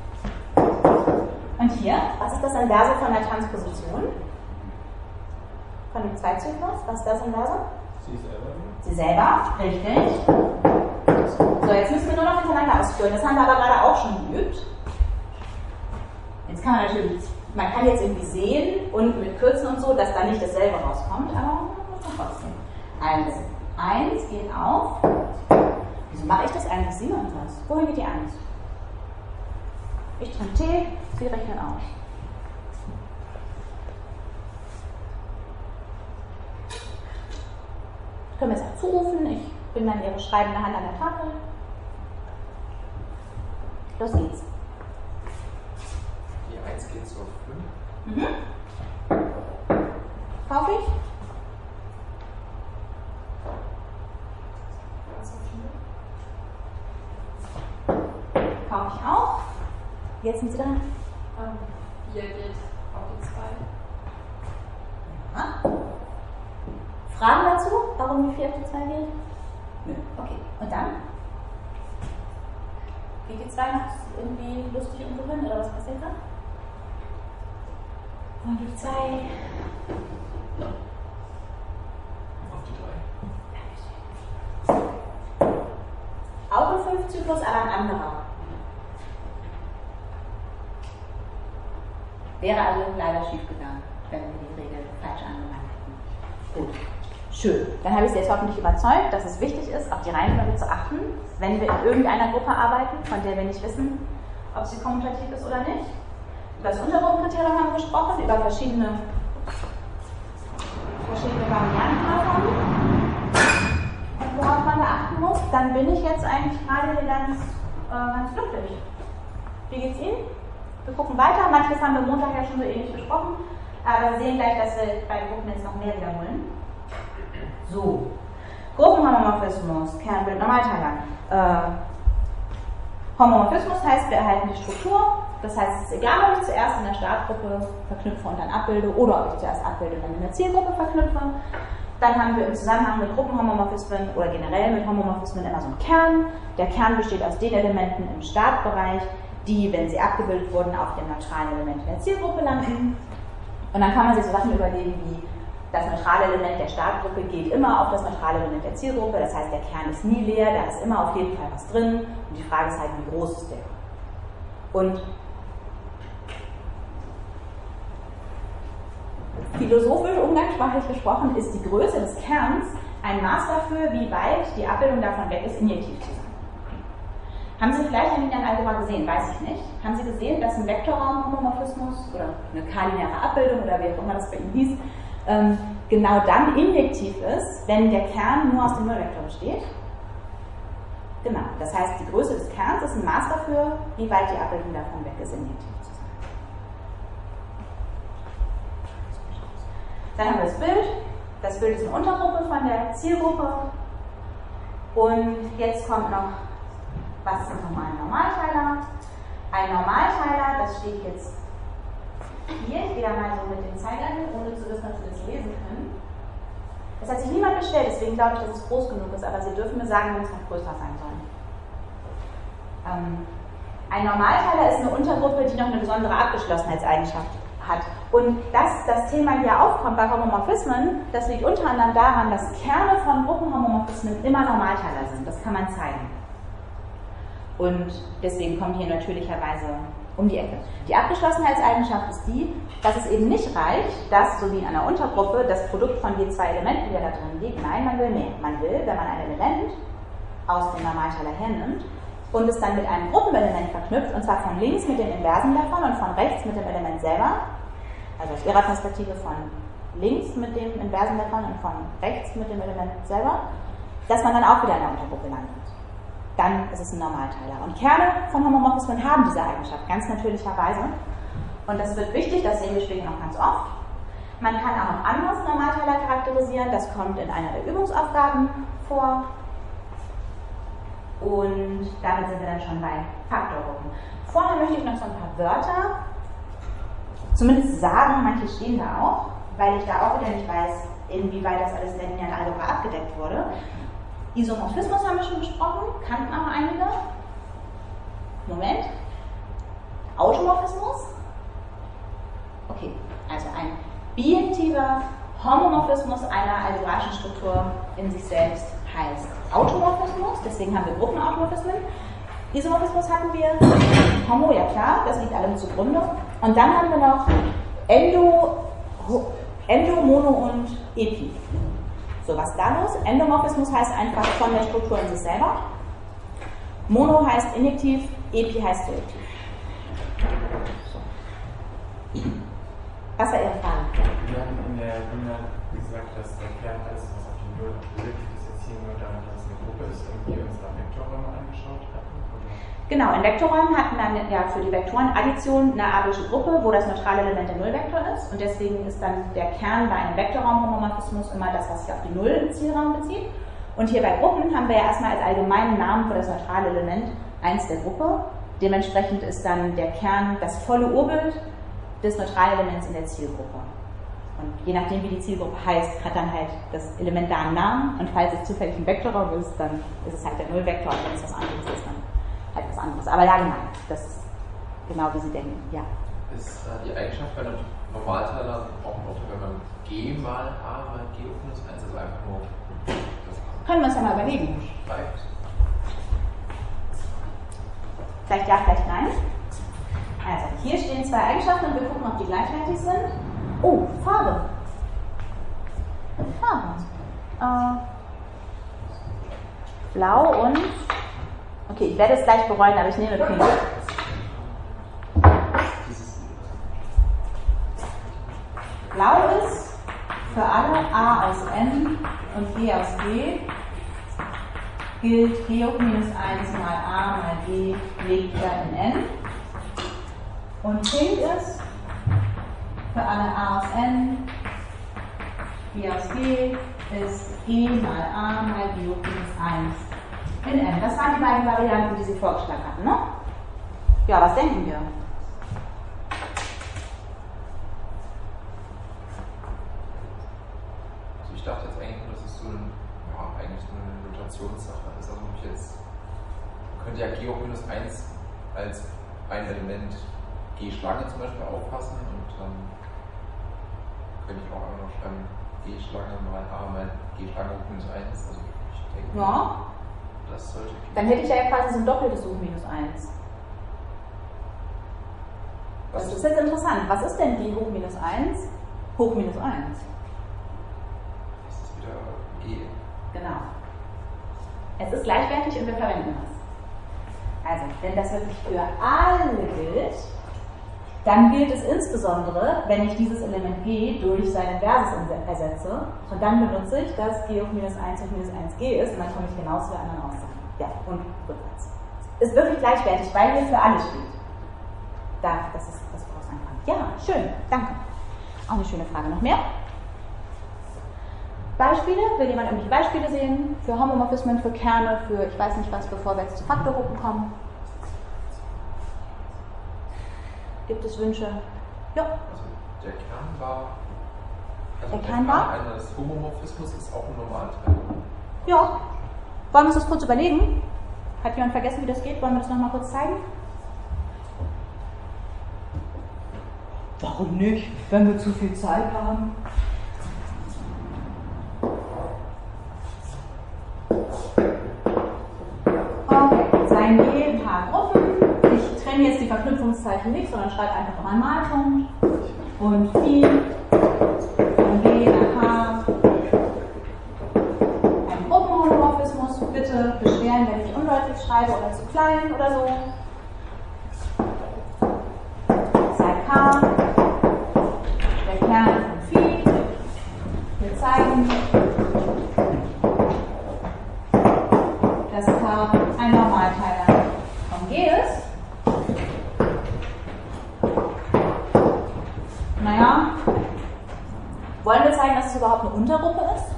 Und hier, was ist das Inverse von der Transposition? Von dem Zweitzyklus? Was ist das Inverse? Sie selber? Sie selber, richtig. So, jetzt müssen wir nur noch hintereinander ausführen. Das haben wir aber gerade auch schon geübt. Jetzt kann man natürlich, man kann jetzt irgendwie sehen und mit Kürzen und so, dass da nicht dasselbe rauskommt, aber trotzdem. Also, eins geht auf. Wieso mache ich das eigentlich? Sie machen das. Wohin geht die eins? Ich trinke Tee, Sie rechnen aus. Das können wir jetzt auch zurufen. Ich bin dann Ihre schreibende Hand an der Tafel. Los geht's. Die eins geht zur fünf. Mhm. Kaufe ich? Kaufe ich auch. Jetzt sind Sie dran. Ähm, vier geht auf die zwei. Ja. Fragen dazu, warum die vier auf die zwei geht? Nö. Okay. Und dann? Geht die zwei noch irgendwie lustig und so hin oder was passiert da? Und die zwei. Auf die drei. Auch ein fünf Zyklus, aber ein anderer. Wäre also leider schief gegangen, wenn wir die Regel falsch angewandt hätten. Gut. Schön. Dann habe ich Sie jetzt hoffentlich überzeugt, dass es wichtig ist, auf die Reihenfolge zu achten, wenn wir in irgendeiner Gruppe arbeiten, von der wir nicht wissen, ob sie kommutativ ist oder nicht. Über das Untergruppenkriterium haben wir gesprochen, über verschiedene, verschiedene Varianten davon und worauf man da achten muss. Dann bin ich jetzt eigentlich gerade hier ganz, äh, ganz glücklich. Wie geht's Ihnen? Wir gucken weiter. Manches haben wir Montag ja schon so ähnlich besprochen, aber wir sehen gleich, dass wir bei Gruppen jetzt noch mehr wiederholen. So, Gruppenhomomorphismus, Kernbild, Normalteiler. Äh, Homomorphismus heißt, wir erhalten die Struktur. Das heißt, es ist egal, ob ich zuerst in der Startgruppe verknüpfe und dann abbilde oder ob ich zuerst abbilde und dann in der Zielgruppe verknüpfe. Dann haben wir im Zusammenhang mit Gruppenhomomorphismen oder generell mit Homomorphismen immer so einen Kern. Der Kern besteht aus den Elementen im Startbereich, die, wenn sie abgebildet wurden, auf dem neutralen Element in der Zielgruppe landen. Und dann kann man sich so Sachen überlegen wie, das neutrale Element der Startgruppe geht immer auf das neutrale Element der Zielgruppe, das heißt, der Kern ist nie leer, da ist immer auf jeden Fall was drin und die Frage ist halt, wie groß ist der? Und philosophisch, umgangssprachlich gesprochen, ist die Größe des Kerns ein Maß dafür, wie weit die Abbildung davon weg ist, injektiv zu sein. Haben Sie vielleicht eine Linearalgebra gesehen? Weiß ich nicht. Haben Sie gesehen, dass ein Vektorraum-Homomorphismus oder eine k-lineare Abbildung oder wie auch immer das bei Ihnen hieß, ähm, genau dann injektiv ist, wenn der Kern nur aus dem Nullvektor besteht? Genau. Das heißt, die Größe des Kerns ist ein Maß dafür, wie weit die Abbildung davon weg ist, injektiv zu sein. Dann haben wir das Bild. Das Bild ist eine Untergruppe von der Zielgruppe. Und jetzt kommt noch, was ist nochmal ein Normalteiler? Ein Normalteiler, das steht jetzt hier, ich gehe da mal so mit den Zeigern, ohne zu wissen, ob Sie das lesen können. Es hat sich niemand bestellt, deswegen glaube ich, dass es groß genug ist, aber Sie dürfen mir sagen, wenn es noch größer sein soll. Ähm, ein Normalteiler ist eine Untergruppe, die noch eine besondere Abgeschlossenheitseigenschaft hat. Und dass das Thema hier aufkommt bei Homomorphismen, das liegt unter anderem daran, dass Kerne von Gruppenhomomorphismen immer Normalteiler sind. Das kann man zeigen. Und deswegen kommen hier natürlicherweise um die Ecke. Die Abgeschlossenheitseigenschaft ist die, dass es eben nicht reicht, dass, so wie in einer Untergruppe, das Produkt von je zwei Elementen wieder da drin liegt. Nein, man will mehr. Man will, wenn man ein Element aus dem Normalteiler hernimmt und es dann mit einem Gruppenelement verknüpft, und zwar von links mit dem Inversen davon und von rechts mit dem Element selber, also aus ihrer Perspektive von links mit dem Inversen davon und von rechts mit dem Element selber, dass man dann auch wieder in der Untergruppe landet. Dann ist es ein Normalteiler. Und Kerne von Homomorphismen haben diese Eigenschaft, ganz natürlicherweise. Und das wird wichtig, das sehen wir später noch ganz oft. Man kann auch noch anderes Normalteiler charakterisieren, das kommt in einer der Übungsaufgaben vor. Und damit sind wir dann schon bei Faktorgruppen. Vorher möchte ich noch so ein paar Wörter zumindest sagen, manche stehen da auch, weil ich da auch wieder nicht weiß, inwieweit das alles in der linearen Algebra abgedeckt wurde. Isomorphismus haben wir schon besprochen, kannten auch einige. Moment. Automorphismus. Okay, also ein bijektiver Homomorphismus einer algebraischen Struktur in sich selbst heißt Automorphismus, deswegen haben wir Gruppenautomorphismen. Isomorphismus hatten wir, Homo, ja klar, das liegt allem zugrunde. Und dann haben wir noch Endo, Endo, Mono und Epi. So, was da los? Endomorphismus heißt einfach von der Struktur in sich selber. Mono heißt injektiv, Epi heißt selektiv. So. Was war Ihre Frage? Wir haben in der Runde gesagt, dass der Kern alles, was auf die Null abgelegt ist, jetzt hier nur daran, dass es eine Gruppe ist und wir uns da Vektorräume angeschaut hatten? Oder? Genau, in Vektorräumen hatten wir ja für die Vektorenaddition eine abelsche Gruppe, wo das neutrale Element der Nullvektor ist. Und deswegen ist dann der Kern bei einem Vektorraum-Homomorphismus immer das, was sich auf die Null im Zielraum bezieht. Und hier bei Gruppen haben wir ja erstmal als allgemeinen Namen für das neutrale Element eins der Gruppe. Dementsprechend ist dann der Kern das volle Urbild des Neutralelements in der Zielgruppe. Und je nachdem, wie die Zielgruppe heißt, hat dann halt das Element da einen Namen. Und falls es zufällig ein Vektorraum ist, dann ist es halt der Nullvektor. Und wenn es was anderes ist, dann halt was anderes. Aber ja, genau. Das ist genau, wie Sie denken. Ja. Ist äh, die Eigenschaft bei einem Normalteiler auch noch, wenn man G mal A mal G hoch minus eins, also einfach nur das können wir uns ja mal überlegen. schreibt? Vielleicht ja, vielleicht nein. Also, hier stehen zwei Eigenschaften und wir gucken, ob die gleichwertig sind. Oh, Farbe. Farbe. Äh, Blau und... Okay, ich werde es gleich bereuen, aber ich nehme Pink. Blau ist für alle A aus N und G aus G gilt G hoch minus eins mal A mal G legt ja in N. Und Pink ist für alle A aus N, G aus G ist G mal A mal G hoch minus eins in N. Das waren die beiden Varianten, die Sie vorgeschlagen hatten, ne? Ja, was denken wir? Also ich dachte jetzt eigentlich nur, dass es so ein, ja, eigentlich so eine Notationssache ist. Also ich jetzt, man könnte ja G hoch minus eins als ein Element G-Schlange zum Beispiel aufpassen und dann könnte ich auch einfach noch schreiben G-Schlange mal A mal G-Schlange hoch minus eins. Also ich denke, Ja. das sollte. Dann hätte ich ja quasi so ein doppeltes Hoch minus eins. Das ist jetzt interessant. Was ist denn G hoch minus eins? Hoch minus eins. Das ist wieder G. Genau. Es ist gleichwertig und wir verwenden es. Also, wenn das wirklich für alle gilt, dann gilt es insbesondere, wenn ich dieses Element G durch sein Inverses ersetze, und dann benutze ich, dass G hoch minus eins hoch minus eins G ist, und dann komme ich genau zu der anderen Aussage. Ja, und rückwärts. Ist wirklich gleichwertig, weil hier für alle steht. Da, das ist das woraus ankommt. Ja, schön, danke. Auch eine schöne Frage. Noch mehr? Beispiele? Will jemand irgendwelche Beispiele sehen? Für Homomorphismen, für Kerne, für ich weiß nicht was, bevor wir jetzt zu Faktorgruppen kommen? Gibt es Wünsche? Ja. Also der Kern war. Also Der der Kern war? Kern eines Homomorphismus ist auch ein Normalteil. Ja. Wollen wir uns das kurz überlegen? Hat jemand vergessen, wie das geht? Wollen wir das nochmal kurz zeigen? Warum nicht, wenn wir zu viel Zeit haben? Okay, sein G ein paar Gruppen. Ich trenne jetzt die Verknüpfungszeichen nicht, sondern schreibe einfach noch einen Malpunkt. Und Phi von G nach H. Ein Gruppenhomomorphismus. Bitte beschweren, wenn ich undeutlich schreibe oder zu klein oder so. Sei K. Der Kern von Phi. Wir zeigen, dass K ein Normalteiler von G ist. Naja, wollen wir zeigen, dass es überhaupt eine Untergruppe ist?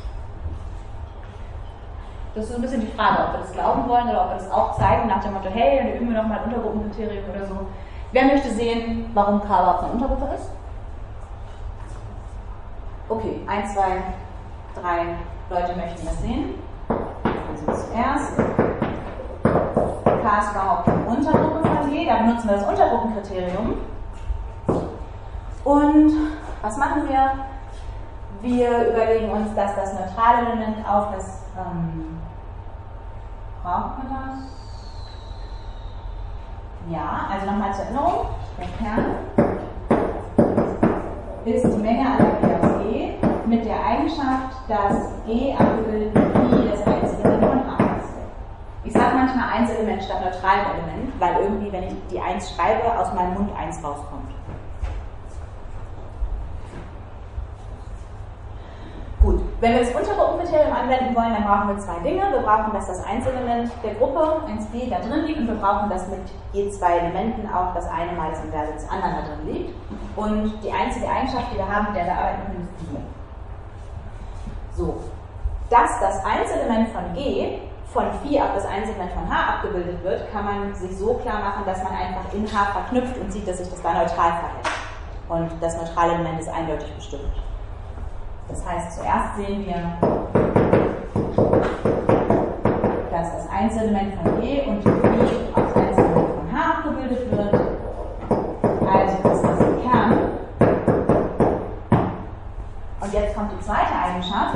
Das ist so ein bisschen die Frage, ob wir das glauben wollen oder ob wir das auch zeigen, nach dem Motto, hey, dann üben wir nochmal Untergruppenkriterien oder so. Wer möchte sehen, warum K überhaupt eine Untergruppe ist? Okay, eins, zwei, drei Leute möchten das sehen. Also zuerst, K ist überhaupt eine Untergruppe von G, da benutzen wir das Untergruppenkriterium. Und was machen wir? Wir überlegen uns, dass das neutrale Element auf das, ähm, braucht man das? Ja, also nochmal zur Erinnerung, der Kern ist die Menge aller G aus G mit der Eigenschaft, dass G abgebildet wird wie das Einzelement von H ist. Ich sage manchmal Einzelement statt neutralen Element, weil irgendwie, wenn ich die eins schreibe, aus meinem Mund eins rauskommt. Gut, wenn wir das Untergruppenkriterium anwenden wollen, dann brauchen wir zwei Dinge. Wir brauchen, dass das Einzelement der Gruppe eins b da drin liegt und wir brauchen, dass mit je zwei Elementen auch das eine mal das Inverse des anderen da drin liegt. Und die einzige Eigenschaft, die wir haben, mit der wir arbeiten können, ist die. So, dass das Einzelement von G von Phi auf das Einzelement von H abgebildet wird, kann man sich so klar machen, dass man einfach in H verknüpft und sieht, dass sich das da neutral verhält. Und das neutrale Element ist eindeutig bestimmt. Das heißt, zuerst sehen wir, dass das Einzelement von G und Phi auf das Einzelement von H abgebildet wird. Also ist das der Kern. Und jetzt kommt die zweite Eigenschaft.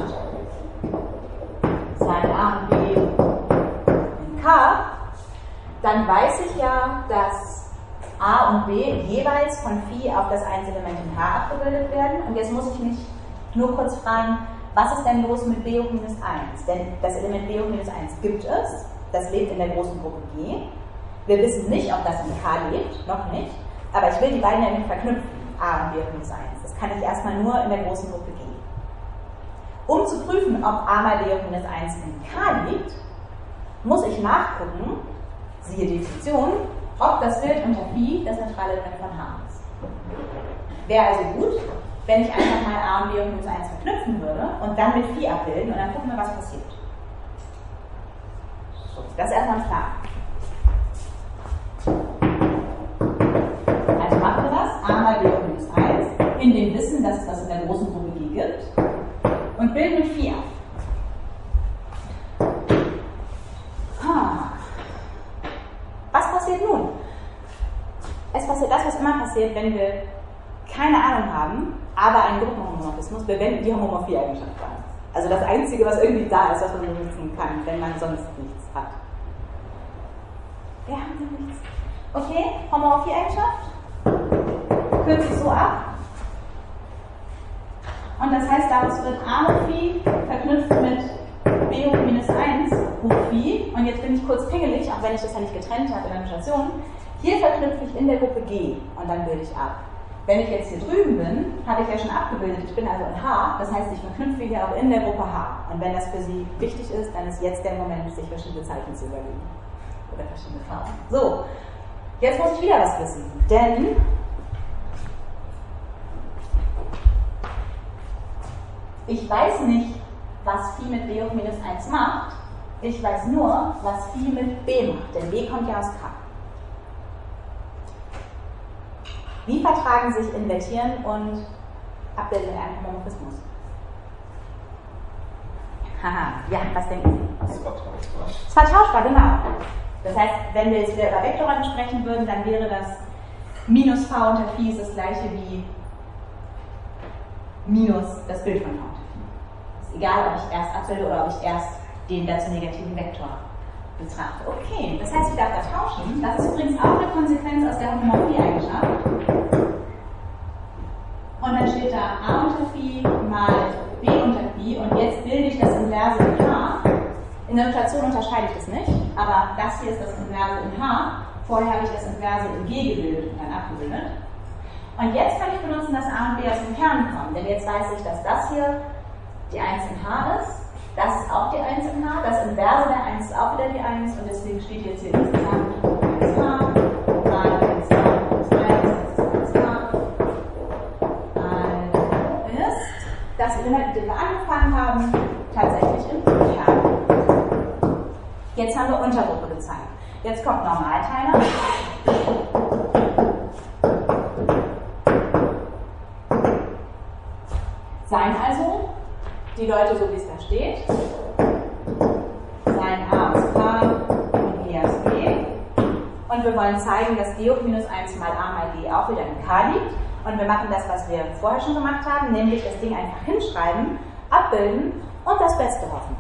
Sei A und B in K. Dann weiß ich ja, dass A und B jeweils von Phi auf das Einzelement in H abgebildet werden. Und jetzt muss ich mich nur kurz fragen, was ist denn los mit B hoch minus eins? Denn das Element B hoch minus eins gibt es, das lebt in der großen Gruppe G. Wir wissen nicht, ob das in K lebt, noch nicht, aber ich will die beiden ja nicht verknüpfen, A und B hoch minus eins. Das kann ich erstmal nur in der großen Gruppe G. Um zu prüfen, ob A mal B hoch minus eins in K liegt, muss ich nachgucken, siehe Definition, ob das Bild unter Phi das neutrale Element von H ist. Wäre also gut, wenn ich einfach mal A und B hoch minus eins verknüpfen würde und dann mit Phi abbilden und dann gucken wir, was passiert. So, das ist erstmal klar. Also machen wir das, A mal B hoch minus eins, in dem Wissen, dass es das in der großen Gruppe G gibt, und bilden mit Phi ab. Ha. Was passiert nun? Es passiert das, was immer passiert, wenn wir keine Ahnung haben, aber einen Gruppenhomomorphismus, wir wenden die Homomorphie-Eigenschaft an. Also das Einzige, was irgendwie da ist, was man benutzen kann, wenn man sonst nichts hat. Wir haben da nichts. Okay, Homomorphie-Eigenschaft kürzt sich so ab. Und das heißt, daraus wird A hoch Phi verknüpft mit B hoch minus eins hoch Phi. Und jetzt bin ich kurz pingelig, auch wenn ich das ja nicht getrennt habe in der Notation. Hier verknüpfe ich in der Gruppe G und dann bilde ich ab. Wenn ich jetzt hier drüben bin, habe ich ja schon abgebildet, ich bin also in H, das heißt, ich verknüpfe hier auch in der Gruppe H. Und wenn das für Sie wichtig ist, dann ist jetzt der Moment, sich verschiedene Zeichen zu überlegen. Oder verschiedene Farben. So, jetzt muss ich wieder was wissen, denn ich weiß nicht, was Phi mit B hoch minus eins macht, ich weiß nur, was Phi mit B macht, denn B kommt ja aus K. Wie vertragen sich Invertieren und Abbilden in einem Homomorphismus? Haha, ja, was denken Sie? Das ist vertauschbar. Es ist vertauschbar, genau. Das heißt, wenn wir jetzt wieder über Vektorräume sprechen würden, dann wäre das minus v unter phi ist das gleiche wie minus das Bild von v unter phi. Ist egal, ob ich erst abbilde oder ob ich erst den dazu negativen Vektor betrachte. Okay, das heißt, ich darf da tauschen. Das ist übrigens auch eine Konsequenz aus der Homomorphie-Eigenschaft. Und dann steht da a unter phi mal b unter phi und jetzt bilde ich das Inverse in h. In der Notation unterscheide ich das nicht, aber das hier ist das Inverse in h. Vorher habe ich das Inverse in g gebildet und dann abgebildet. Und jetzt kann ich benutzen, dass a und b aus dem Kern kommen, denn jetzt weiß ich, dass das hier die eins in h ist, das ist auch die eins in h, das Inverse der eins ist auch wieder die eins und deswegen steht jetzt hier insgesamt eins h mal eins h minus eins, das ist eins h. Ist, dass wir, mit dem wir angefangen haben, tatsächlich im Kern. Jetzt haben wir Untergruppe gezeigt. Jetzt kommt Normalteiler. Seien also die Leute so, wie es da steht. Seien a aus k und g aus g. Und wir wollen zeigen, dass g hoch minus eins mal a mal g auch wieder in k liegt. Und wir machen das, was wir vorher schon gemacht haben, nämlich das Ding einfach hinschreiben, abbilden und das Beste hoffen.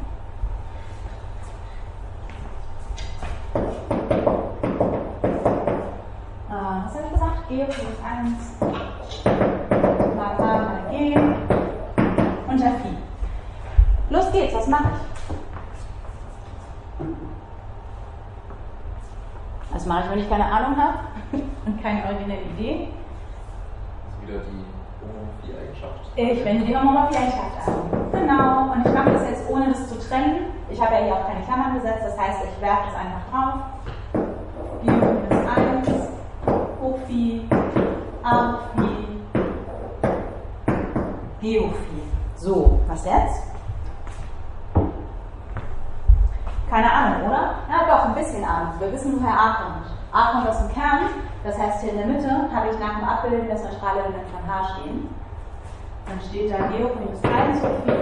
Äh, was habe ich gesagt? G hoch minus eins mal a mal g unter phi. Los geht's, was mache ich? Was mache ich, wenn ich keine Ahnung habe und keine originelle Idee? Wieder die Homomorphie-Eigenschaft. Ich wende die Homomorphie-Eigenschaft an. Genau, und ich mache das jetzt ohne das zu trennen. Ich habe ja hier auch keine Klammern gesetzt, das heißt, ich werfe das einfach drauf. G hoch minus eins, hoch phi, a hoch phi, g hoch phi. So, was jetzt? Keine Ahnung, oder? Ja, doch, ein bisschen Ahnung. Wir wissen, woher a kommt. A kommt aus dem Kern, das heißt, hier in der Mitte habe ich nach dem Abbilden das neutrale Element von h stehen. Dann steht da g hoch minus eins hoch phi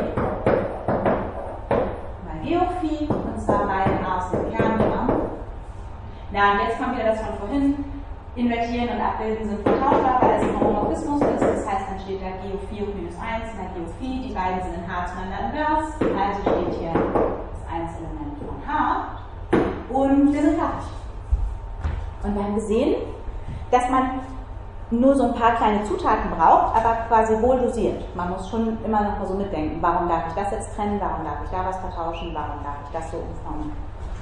mal g hoch phi, und zwar mal a aus dem Kern, genau. Na, und jetzt kommt wieder das von vorhin. Invertieren und Abbilden sind vertauschbar, weil es ein Homomorphismus ist. Das heißt, dann steht da g hoch phi hoch minus eins mal g hoch phi. Die beiden sind in h zueinander invers. Also steht hier das Einzelement von h. Und wir sind fertig. Und wir haben gesehen, dass man nur so ein paar kleine Zutaten braucht, aber quasi wohl dosiert. Man muss schon immer noch mal so mitdenken, warum darf ich das jetzt trennen, warum darf ich da was vertauschen, warum darf ich das so umformen.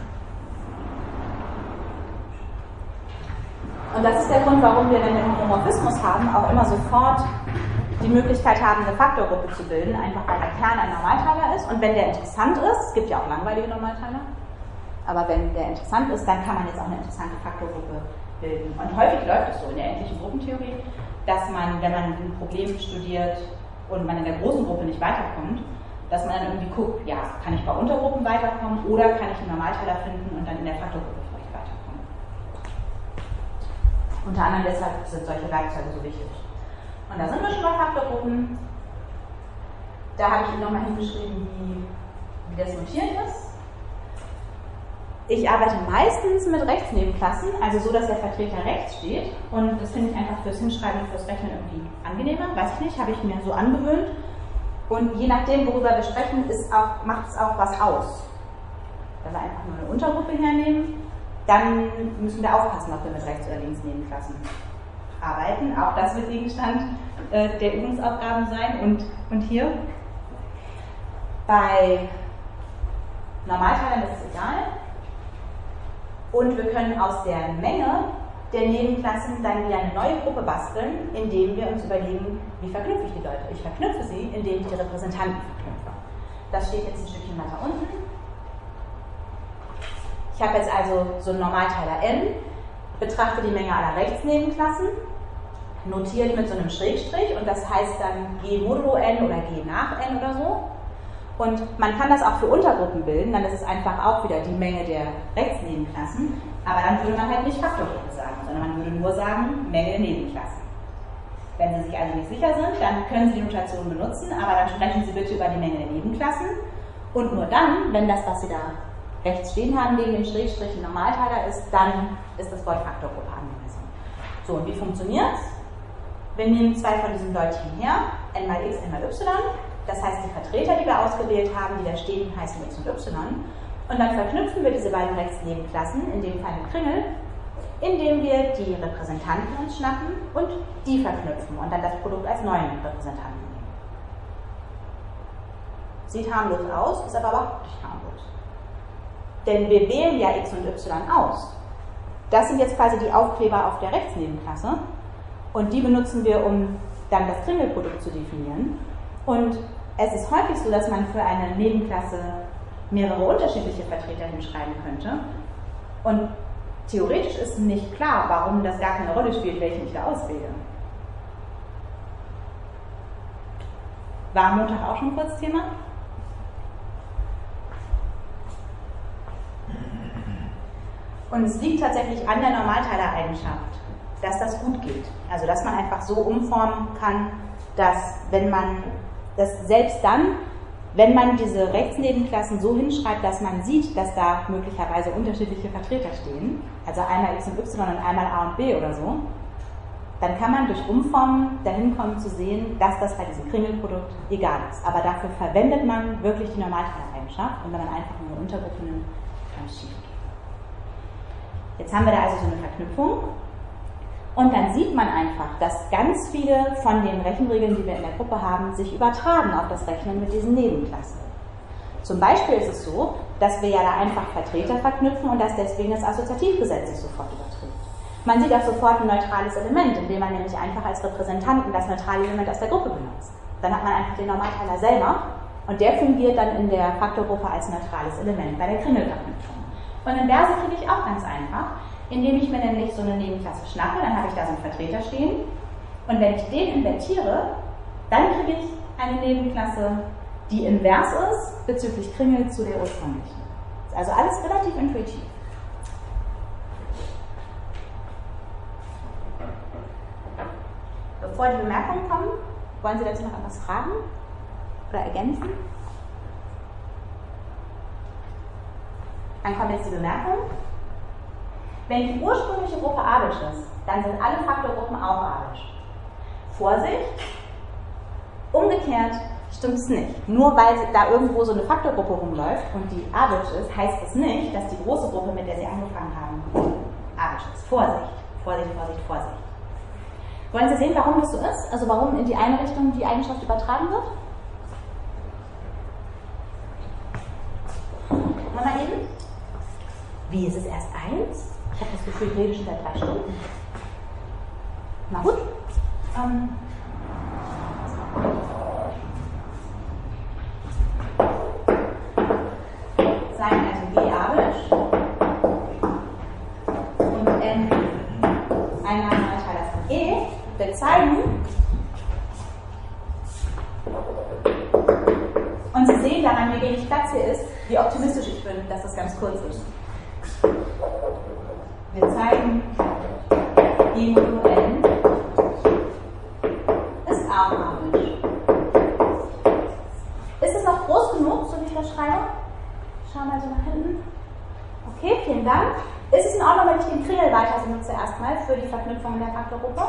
Und das ist der Grund, warum wir, wenn wir einen Homomorphismus haben, auch immer sofort die Möglichkeit haben, eine Faktorgruppe zu bilden, einfach weil der Kern ein Normalteiler ist. Und wenn der interessant ist, es gibt ja auch langweilige Normalteiler, aber wenn der interessant ist, dann kann man jetzt auch eine interessante Faktorgruppe bilden. Und häufig läuft es so in der endlichen Gruppentheorie, dass man, wenn man ein Problem studiert und man in der großen Gruppe nicht weiterkommt, dass man dann irgendwie guckt, ja, kann ich bei Untergruppen weiterkommen oder kann ich einen Normalteiler finden und dann in der Faktorgruppe vielleicht weiterkommen. Unter anderem deshalb sind solche Werkzeuge so wichtig. Und da sind wir schon bei Faktorgruppen. Da habe ich Ihnen nochmal hingeschrieben, wie, wie das notiert ist. Ich arbeite meistens mit Rechtsnebenklassen, also so, dass der Vertreter rechts steht. Und das finde ich einfach fürs Hinschreiben und fürs Rechnen irgendwie angenehmer. Weiß ich nicht, habe ich mir so angewöhnt. Und je nachdem, worüber wir sprechen, macht es auch was aus. Wenn wir einfach nur eine Untergruppe hernehmen, dann müssen wir aufpassen, ob wir mit Rechts- oder Linksnebenklassen arbeiten. Auch das wird Gegenstand äh, der Übungsaufgaben sein. Und, und hier bei Normalteilern ist es egal. Und wir können aus der Menge der Nebenklassen dann wieder eine neue Gruppe basteln, indem wir uns überlegen, wie verknüpfe ich die Leute. Ich verknüpfe sie, indem ich die Repräsentanten verknüpfe. Das steht jetzt ein Stückchen weiter unten. Ich habe jetzt also so einen Normalteiler n, betrachte die Menge aller Rechtsnebenklassen, notiere die mit so einem Schrägstrich und das heißt dann g modulo n oder g nach n oder so. Und man kann das auch für Untergruppen bilden, dann ist es einfach auch wieder die Menge der Rechtsnebenklassen, aber dann würde man halt nicht Faktorgruppe sagen, sondern man würde nur sagen Menge der Nebenklassen. Wenn Sie sich also nicht sicher sind, dann können Sie die Notation benutzen, aber dann sprechen Sie bitte über die Menge der Nebenklassen. Und nur dann, wenn das, was Sie da rechts stehen haben, neben dem Strich ein Normalteiler ist, dann ist das Goldfaktorgruppe angemessen. So, und wie funktioniert es? Wir nehmen zwei von diesen Deutchen her, n mal x, n mal y. Das heißt, die Vertreter, die wir ausgewählt haben, die da stehen, heißen x und y. Und dann verknüpfen wir diese beiden Rechtsnebenklassen, in dem Fall mit Kringel, indem wir die Repräsentanten uns schnappen und die verknüpfen und dann das Produkt als neuen Repräsentanten nehmen. Sieht harmlos aus, ist aber überhaupt nicht harmlos. Denn wir wählen ja x und y aus. Das sind jetzt quasi die Aufkleber auf der Rechtsnebenklasse und die benutzen wir, um dann das Kringelprodukt zu definieren. Und es ist häufig so, dass man für eine Nebenklasse mehrere unterschiedliche Vertreter hinschreiben könnte. Und theoretisch ist nicht klar, warum das gar keine Rolle spielt, welchen ich da auswähle. War am Montag auch schon kurz Thema? Und es liegt tatsächlich an der Normalteilereigenschaft, dass das gut geht. Also dass man einfach so umformen kann, dass wenn man das selbst dann, wenn man diese Rechtsnebenklassen so hinschreibt, dass man sieht, dass da möglicherweise unterschiedliche Vertreter stehen, also einmal x und y und einmal a und b oder so, dann kann man durch Umformen dahin kommen zu sehen, dass das bei diesem Kringelprodukt egal ist. Aber dafür verwendet man wirklich die Normalteilereigenschaft und wenn man einfach nur eine Untergruppe nimmt, dann schief. Jetzt haben wir da also so eine Verknüpfung. Und dann sieht man einfach, dass ganz viele von den Rechenregeln, die wir in der Gruppe haben, sich übertragen auf das Rechnen mit diesen Nebenklassen. Zum Beispiel ist es so, dass wir ja da einfach Vertreter verknüpfen und dass deswegen das Assoziativgesetz sich sofort überträgt. Man sieht auch sofort ein neutrales Element, indem man nämlich einfach als Repräsentanten das neutrale Element aus der Gruppe benutzt. Dann hat man einfach den Normalteiler selber und der fungiert dann in der Faktorgruppe als neutrales Element bei der Kringelverknüpfung. Und Inverse kriege ich auch ganz einfach, indem ich mir nämlich so eine Nebenklasse schnappe, dann habe ich da so einen Vertreter stehen und wenn ich den invertiere, dann kriege ich eine Nebenklasse, die invers ist bezüglich Kringel zu der ursprünglichen. Ist also alles relativ intuitiv. Bevor die Bemerkungen kommen, wollen Sie dazu noch etwas fragen oder ergänzen? Dann kommt jetzt die Bemerkung. Wenn die ursprüngliche Gruppe abisch ist, dann sind alle Faktorgruppen auch abisch. Vorsicht! Umgekehrt stimmt es nicht. Nur weil da irgendwo so eine Faktorgruppe rumläuft und die abisch ist, heißt es nicht, dass die große Gruppe, mit der Sie angefangen haben, abisch ist. Vorsicht! Vorsicht, Vorsicht, Vorsicht! Wollen Sie sehen, warum das so ist? Also warum in die eine Richtung die Eigenschaft übertragen wird? Mal eben. Wie, ist es erst eins? Ich habe das Gefühl, ich rede schon seit drei Stunden. Na gut. Ähm. Sein also G abisch und N ein Normalteiler von E. Wir zeigen, und Sie sehen daran, wie wenig Platz hier ist, wie optimistisch ich bin, dass das ganz kurz ist. Wir zeigen, G modulo N ist auch abisch. Ist es noch groß genug, so wie ich das schreibe? Schau mal so nach hinten. Okay, vielen Dank. Ist es in Ordnung, wenn ich den Kringel weiter benutze erstmal für die Verknüpfung in der Faktorgruppe?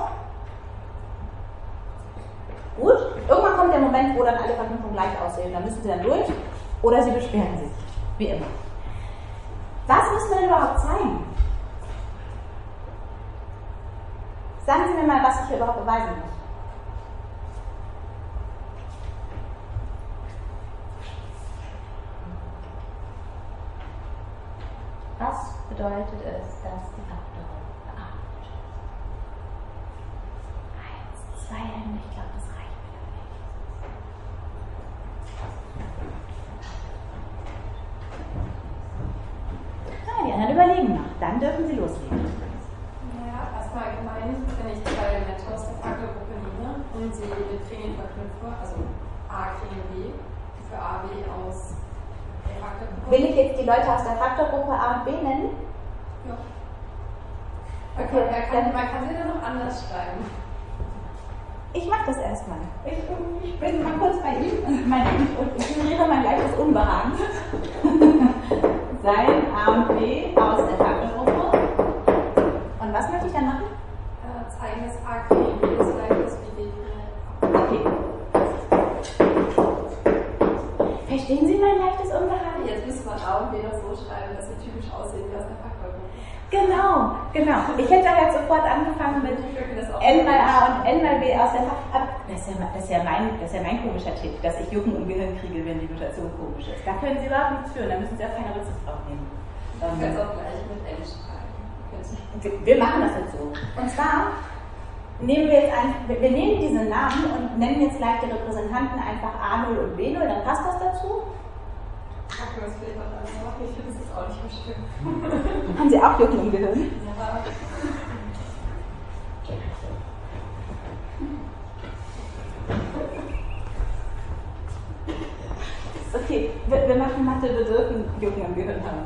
Gut. Irgendwann kommt der Moment, wo dann alle Verknüpfungen gleich aussehen. Dann müssen Sie dann durch oder Sie beschweren sich. Wie immer. Was müssen wir denn überhaupt zeigen? Sagen Sie mir mal, was ich hier überhaupt beweisen muss. Was bedeutet es, dass die Faktorgruppe abisch ist? Eins, zwei Hände, ich glaube, das reicht mir nicht. Ah, die anderen überlegen noch. Dann dürfen Sie loslegen. Naja, erstmal gemeint, wenn ich die beiden Netto aus der Faktorgruppe nehme und sie mit Kringel verknüpfe, also A Kringel B, für A B aus der Faktorgruppe. Will ich jetzt die Leute aus der Faktorgruppe A und B nennen? Ja. Man, okay, kann, man, kann, man kann sie dann noch anders schreiben. Ich mache das erstmal. Ich, ich bin mal kurz bei ihm und, mein, und ich ignoriere mein leichtes Unbehagen. Sein A und B aus der Faktorgruppe. Und was möchte ich dann machen? Äh, zeigen, dass A K B das gleiche ist wie D. Okay. Verstehen Sie mein leichtes Unbehagen? Jetzt müssen wir A und B noch so schreiben, dass sie typisch aussehen wie aus der Faktorgruppe. Genau, genau. Ich hätte halt sofort angefangen mit N mal A und N mal B aus der Faktorgruppe. Das, ja, das, ja das ist ja mein komischer Tipp, dass ich Jucken im Gehirn kriege, wenn die Notation komisch ist. Da können Sie überhaupt nichts für, da müssen Sie auch keine Rücksicht drauf nehmen. Du kannst auch gleich mit N schreiben. Wir, wir machen das jetzt so. Und zwar nehmen wir jetzt ein, wir nehmen diese Namen und nennen jetzt gleich die Repräsentanten einfach A null und B null, dann passt das dazu. Packen wir es vielleicht noch an, aber ich finde das jetzt auch nicht bestimmt. Haben Sie auch Jucken im Gehirn? Ja. Okay, wir, wir machen Mathe, wir dürfen Jucken im Gehirn haben.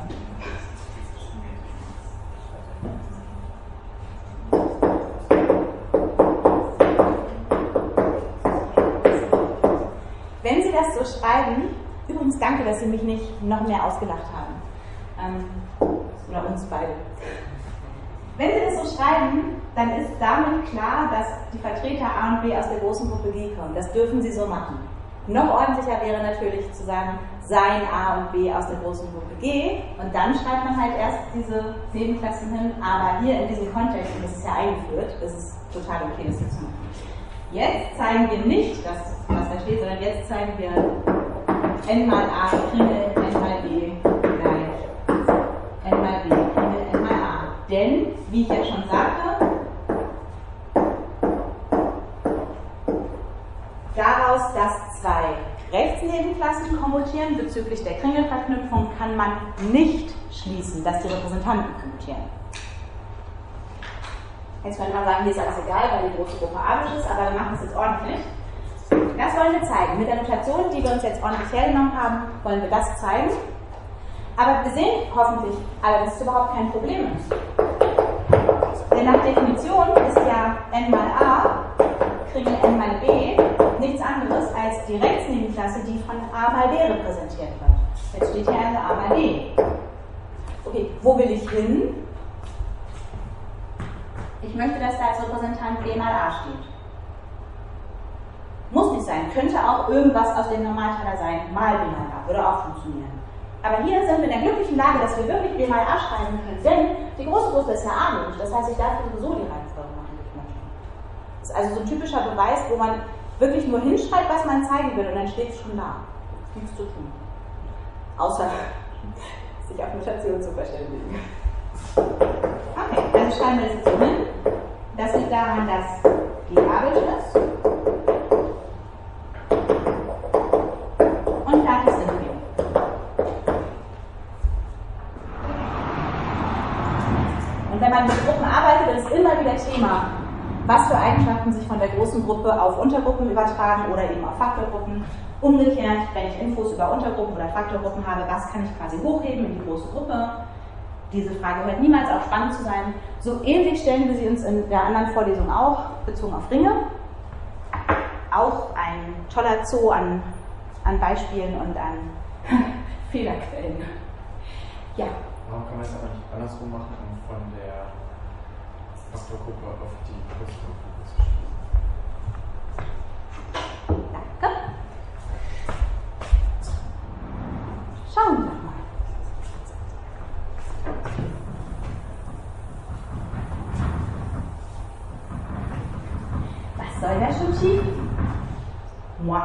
Wenn Sie das so schreiben, übrigens danke, dass Sie mich nicht noch mehr ausgelacht haben. Ähm, oder uns beide. Wenn Sie das so schreiben, dann ist damit klar, dass die Vertreter A und B aus der großen Gruppe G kommen. Das dürfen Sie so machen. Noch ordentlicher wäre natürlich zu sagen, sein A und B aus der großen Gruppe G, und dann schreibt man halt erst diese Nebenklassen hin, aber hier in diesem Kontext, und das ist ja eingeführt, ist es total okay, das hier zu machen. Jetzt zeigen wir nicht das, was da steht, sondern jetzt zeigen wir N mal A, Kringel, N mal B gleich N mal B, Kringel, N mal A. Denn, wie ich ja schon sagte, daraus, dass zwei Rechtsnebenklassen kommutieren bezüglich der Kringelverknüpfung, kann man nicht schließen, dass die Repräsentanten kommutieren. Jetzt könnte man sagen, hier ist alles egal, weil die große Gruppe arisch ist, aber wir machen es jetzt ordentlich. Das wollen wir zeigen. Mit der Notation, die wir uns jetzt ordentlich hergenommen haben, wollen wir das zeigen. Aber wir sehen hoffentlich alle, dass es überhaupt kein Problem ist. Denn nach Definition ist ja N mal A, Kringel N mal B, nichts anderes als die Rechtsnebenklasse, die von A mal B repräsentiert wird. Jetzt steht hier also A mal B. Okay, wo will ich hin? Ich möchte, dass da als Repräsentant B mal A steht. Muss nicht sein, könnte auch irgendwas aus dem Normalteiler sein, mal B mal A, würde auch funktionieren. Aber hier sind wir in der glücklichen Lage, dass wir wirklich B mal A schreiben können, denn die große Gruppe ist ja arisch, das heißt, ich darf sowieso die Reihenfolge machen, die ich möchte. Das ist also so ein typischer Beweis, wo man wirklich nur hinschreibt, was man zeigen will, und dann steht es schon da. Nichts zu tun. Außer sich auf Notation zu verständigen. Okay, dann schreiben wir das jetzt so hin. Das liegt daran, dass G arisch ist. Und fertig sind wir. Und wenn man mit Gruppen arbeitet, ist immer wieder Thema, was für Eigenschaften sich von der großen Gruppe auf Untergruppen übertragen oder eben auf Faktorgruppen. Umgekehrt, wenn ich Infos über Untergruppen oder Faktorgruppen habe, was kann ich quasi hochheben in die große Gruppe? Diese Frage hört niemals auf, spannend zu sein. So ähnlich stellen wir sie uns in der anderen Vorlesung auch, bezogen auf Ringe. Auch ein toller Zoo an, an Beispielen und an Fehlerquellen. Ja. Warum kann man es aber nicht andersrum machen und von der Faktorgruppe auf die größere Gruppe zu schließen? Danke. Schauen wir doch mal. Was soll da schon schief? Wow.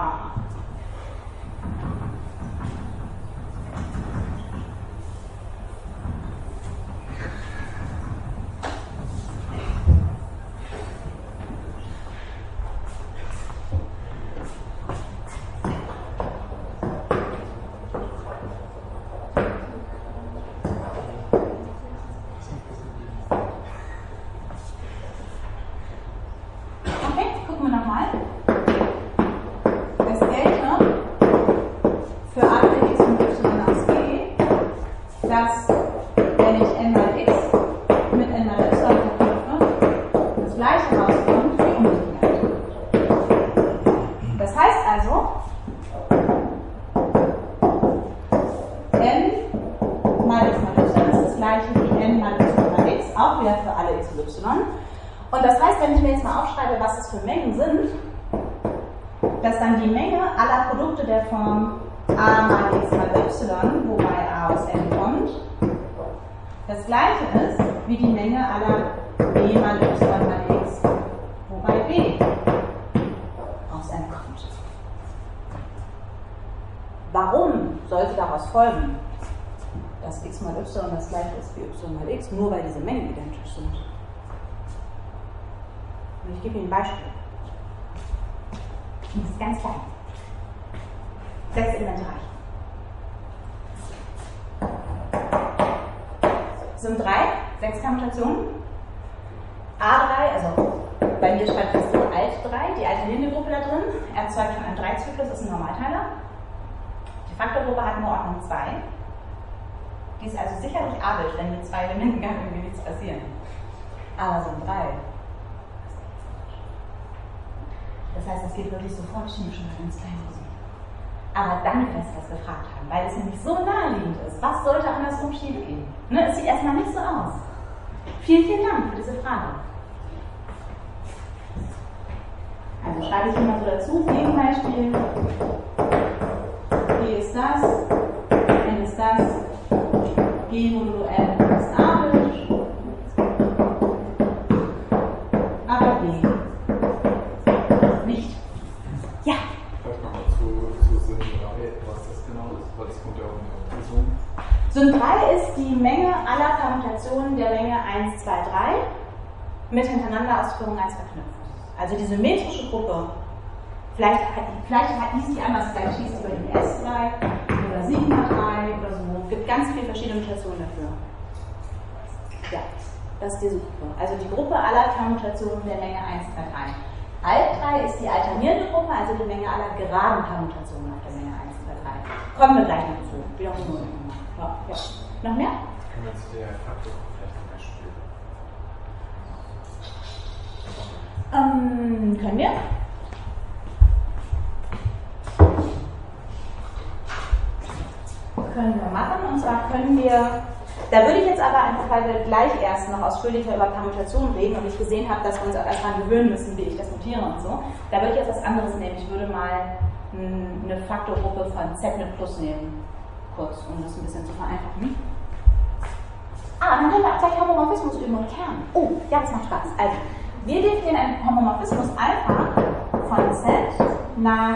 auch wieder für alle x und y. Und das heißt, wenn ich mir jetzt mal aufschreibe, was das für Mengen sind, dass dann die Menge aller Produkte der Form a mal x mal y, wobei a aus n kommt, das gleiche ist wie die Menge aller b mal y mal x, wobei b aus n kommt. Warum sollte daraus folgen, dass x mal y das gleiche ist wie y mal x, nur weil diese Mengen identisch sind? Und ich gebe Ihnen ein Beispiel. Das ist ganz klein. Sechs Elemente reichen. Es sind drei, sechs Permutationen. A drei, also bei mir schreibt das die Alt drei, die alternierende Gruppe da drin, erzeugt von einem drei-Zyklus, ist ein Normalteiler. Die Faktorgruppe hat nur Ordnung zwei. Die ist also sicherlich abisch, wenn mit zwei Elementen gar irgendwie nichts passieren. Aber sind drei. Das heißt, es geht wirklich sofort chemisch mal ganz klein raus. Aber danke, dass Sie das gefragt haben, weil es nämlich so naheliegend ist. Was sollte andersrum schief gehen? Ne, es sieht erstmal nicht so aus. Vielen, vielen Dank für diese Frage. Also schreibe ich hier mal so dazu, Gegenbeispiel. G ist das, N ist das, G modulo N ist abisch, aber B nicht. Ja? Vielleicht nochmal zu, zu Syn drei, was das genau ist, weil das kommt ja auch in der Prüfung. Syn drei ist die Menge aller Permutationen der Menge eins, zwei, drei mit hintereinander Ausführung eins verknüpft. Also die symmetrische Gruppe, vielleicht, vielleicht hieß die anders, vielleicht hieß die bei dem S drei oder Sigma drei oder so. Es gibt ganz viele verschiedene Mutationen dafür. Ja, das ist diese Gruppe. Also die Gruppe aller Permutationen der Menge eins, zwei, drei. Alt drei ist die alternierende Gruppe, also die Menge aller geraden Permutationen auf der Menge eins, zwei, drei. Kommen wir gleich noch zu. Wiederholung. Ja, ja. Noch mehr? Können wir zu der Faktorgruppe vielleicht ein Beispiel? Ähm, können wir? Können wir machen. Und zwar können wir, da würde ich jetzt aber einfach, weil wir gleich erst noch ausführlicher über Permutationen reden und ich gesehen habe, dass wir uns auch erst daran gewöhnen müssen, wie ich das notiere und so, da würde ich jetzt was anderes nehmen. Ich würde mal eine Faktorgruppe von Z mit Plus nehmen, kurz, um das ein bisschen zu vereinfachen. Ah, dann können wir auch gleich Homomorphismus üben und Kern. Oh, ja, das macht Spaß. Also, wir definieren einen Homomorphismus einfach von Z nach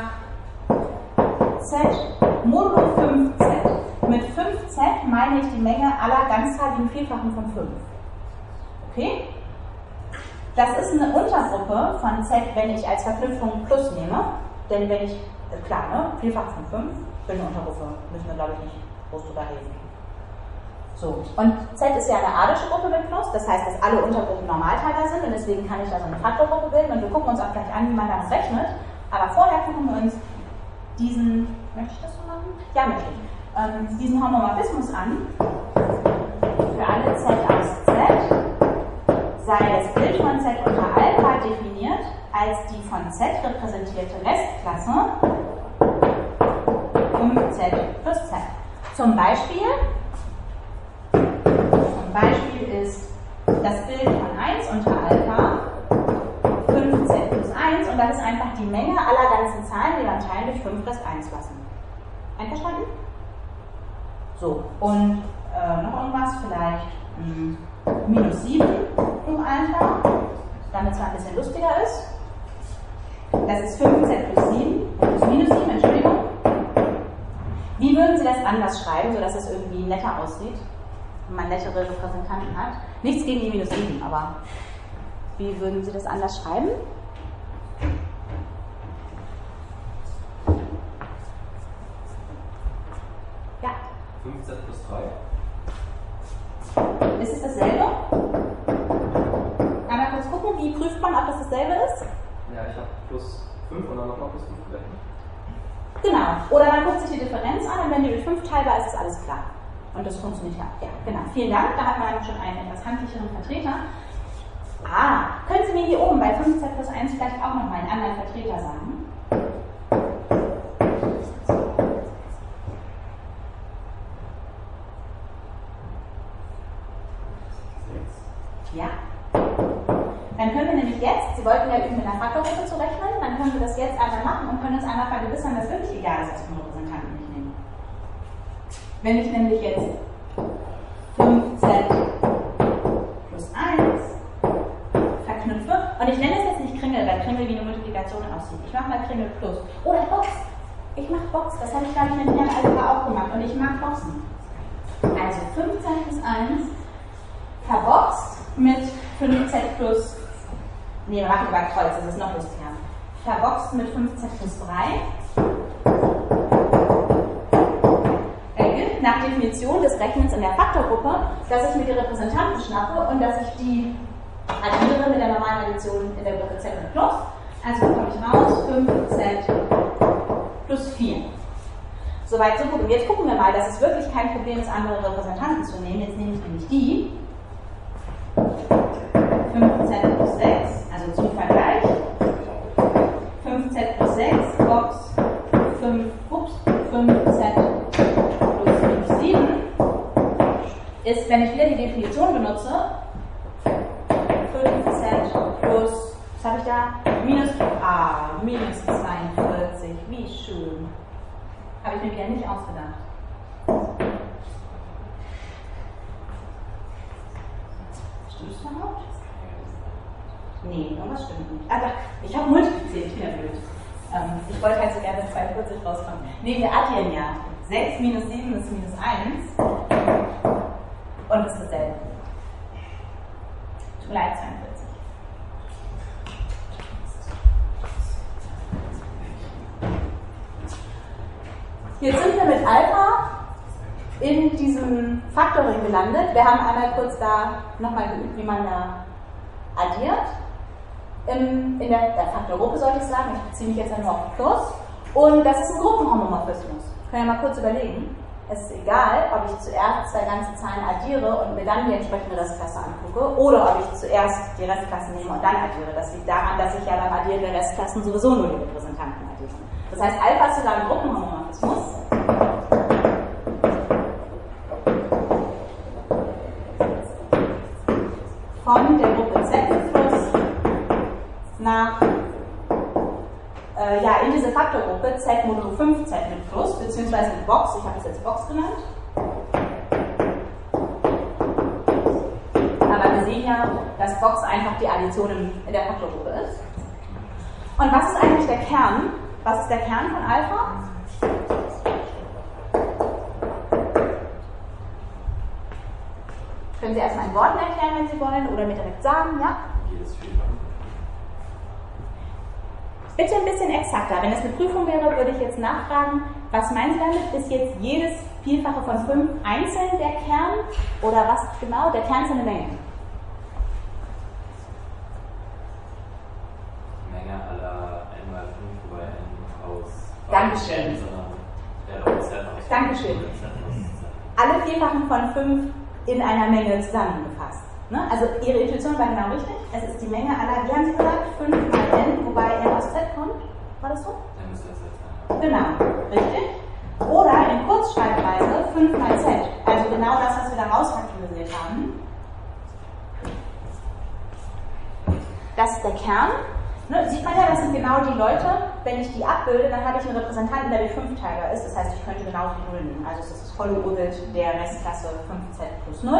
Z modulo fünf Z. Mit fünf Z meine ich die Menge aller ganzzahligen Vielfachen von fünf. Okay? Das ist eine Untergruppe von Z, wenn ich als Verknüpfung Plus nehme. Denn wenn ich, klar, ne, Vielfach von fünf, bin eine Untergruppe, müssen wir glaube ich nicht groß drüber reden. So, und Z ist ja eine adische Gruppe mit Plus, das heißt, dass alle Untergruppen Normalteiler sind und deswegen kann ich da so eine Faktorgruppe bilden und wir gucken uns auch gleich an, wie man das rechnet. Aber vorher gucken wir uns diesen, möchte ich das so machen? Ja, möchte ich. Ähm, diesen Homomorphismus an. Für alle Z aus Z sei das Bild von Z unter Alpha definiert als die von Z repräsentierte Restklasse um Z plus Z. Zum Beispiel Zum Beispiel ist das Bild von eins unter Alpha fünf Z plus eins und das ist einfach die Menge aller ganzen Zahlen, die man teilen durch fünf Rest eins lassen. Einverstanden? So, und äh, noch irgendwas, vielleicht mh, minus sieben um Alpha, damit es mal ein bisschen lustiger ist. Das ist fünf Z plus sieben, plus minus sieben, Entschuldigung. Wie würden Sie das anders schreiben, sodass es irgendwie netter aussieht? Wenn man nettere Repräsentanten hat. Nichts gegen die minus sieben, aber wie würden Sie das anders schreiben? Ja. fünf Z plus drei. Ist es dasselbe? Einmal kurz gucken, wie prüft man, ob das dasselbe ist? Ja, ich habe plus fünf und dann nochmal plus fünf gerechnet. Genau. Oder man guckt sich die Differenz an und wenn die durch fünf teilbar ist, ist alles klar. Und das funktioniert ja. Ja, genau. Vielen Dank. Da hat man schon einen etwas handlicheren Vertreter. Ah, können Sie mir hier oben bei fünf Z plus eins vielleicht auch nochmal einen anderen Vertreter sagen? Ja. Dann können wir nämlich jetzt, Sie wollten ja üben, mit einer Faktorgruppe zu rechnen, dann können wir das jetzt einmal machen und können uns einmal vergewissern, dass wirklich egal ist, was für einen Repräsentanten ich nehme. Wenn ich nämlich jetzt fünf z plus eins verknüpfe, und ich nenne es jetzt nicht Kringel, weil Kringel wie eine Multiplikation aussieht. Ich mache mal Kringel plus. Oder Box. Ich mache Box, das habe ich glaube ich in der Algebra auch gemacht und ich mag Boxen. Also fünf z plus eins verboxt mit fünf z plus, nee, wir machen über Kreuz, das ist noch lustiger. Verboxt mit fünf z plus drei ergibt nach Definition des Rechnens in der Faktorgruppe, dass ich mir die Repräsentanten schnappe und dass ich die addiere mit der normalen Addition in der Gruppe z und plus. Also bekomme ich raus fünf z plus vier. Soweit so gut. Und jetzt gucken wir mal, dass es wirklich kein Problem ist, andere Repräsentanten zu nehmen. Jetzt nehme ich nämlich die fünf z plus sechs, also zum Vergleich. fünf z plus sechs, Box fünf, ups, fünf z plus fünf, sieben ist, wenn ich wieder die Definition benutze, fünf z plus, was habe ich da? Minus, ah, minus zweiundvierzig, wie schön. Habe ich mir wieder nicht ausgedacht. Stimmt das überhaupt? Nee, irgendwas stimmt nicht. Also, ich habe multipliziert, ich bin ja blöd. Ähm, ich wollte halt so gerne zweiundvierzig rauskommen. Nee, wir addieren ja. sechs minus sieben ist minus eins. Und es ist dasselbe. Tut mir leid, zweiundvierzig. Jetzt sind wir mit Alpha in diesem Factoring gelandet. Wir haben einmal kurz da nochmal geübt, wie man da addiert. In, in der, der Faktorgruppe sollte ich sagen, ich beziehe mich jetzt ja nur auf Plus. Und das ist ein Gruppenhomomorphismus. Können wir mal kurz überlegen. Es ist egal, ob ich zuerst zwei ganze Zahlen addiere und mir dann die entsprechende Restklasse angucke, oder ob ich zuerst die Restklasse nehme und dann addiere. Das liegt daran, dass ich ja beim Addieren der Restklassen sowieso nur die Repräsentanten addiere. Das heißt, Alpha ist sogar ein Gruppenhomomorphismus. Von der Gruppe Z mit Plus nach, äh, ja, in diese Faktorgruppe Z modulo fünf Z mit Plus, beziehungsweise mit Box, ich habe es jetzt Box genannt. Aber wir sehen ja, dass Box einfach die Addition in der Faktorgruppe ist. Und was ist eigentlich der Kern? Was ist der Kern von Alpha? Können Sie erstmal in Worten erklären, wenn Sie wollen, oder mir direkt sagen, ja? Jedes Vielfache. Bitte ein bisschen exakter. Wenn es eine Prüfung wäre, würde ich jetzt nachfragen, was meinen Sie damit? Ist jetzt jedes Vielfache von fünf einzeln der Kern? Oder was genau? Der Kern ist eine Menge. Menge aller n mal fünf wobei n aus. Dankeschön. Dankeschön. Alle Vielfachen von fünf in einer Menge zusammengefasst. Ne? Also Ihre Intuition war genau richtig. Es ist die Menge aller, wie haben Sie gesagt, fünf mal n, wobei n aus z kommt. War das so? n müsste z sein. Genau, richtig. Oder in Kurzschreibweise fünf mal z. Also genau das, was wir da rausfaktorisiert haben. Das ist der Kern. Ne, sieht man ja, das sind genau die Leute, wenn ich die abbilde, dann habe ich einen Repräsentanten, der durch fünf teilbar ist. Das heißt, ich könnte genau die Null nehmen. Also das ist das volle Urbild der Restklasse fünf z plus null.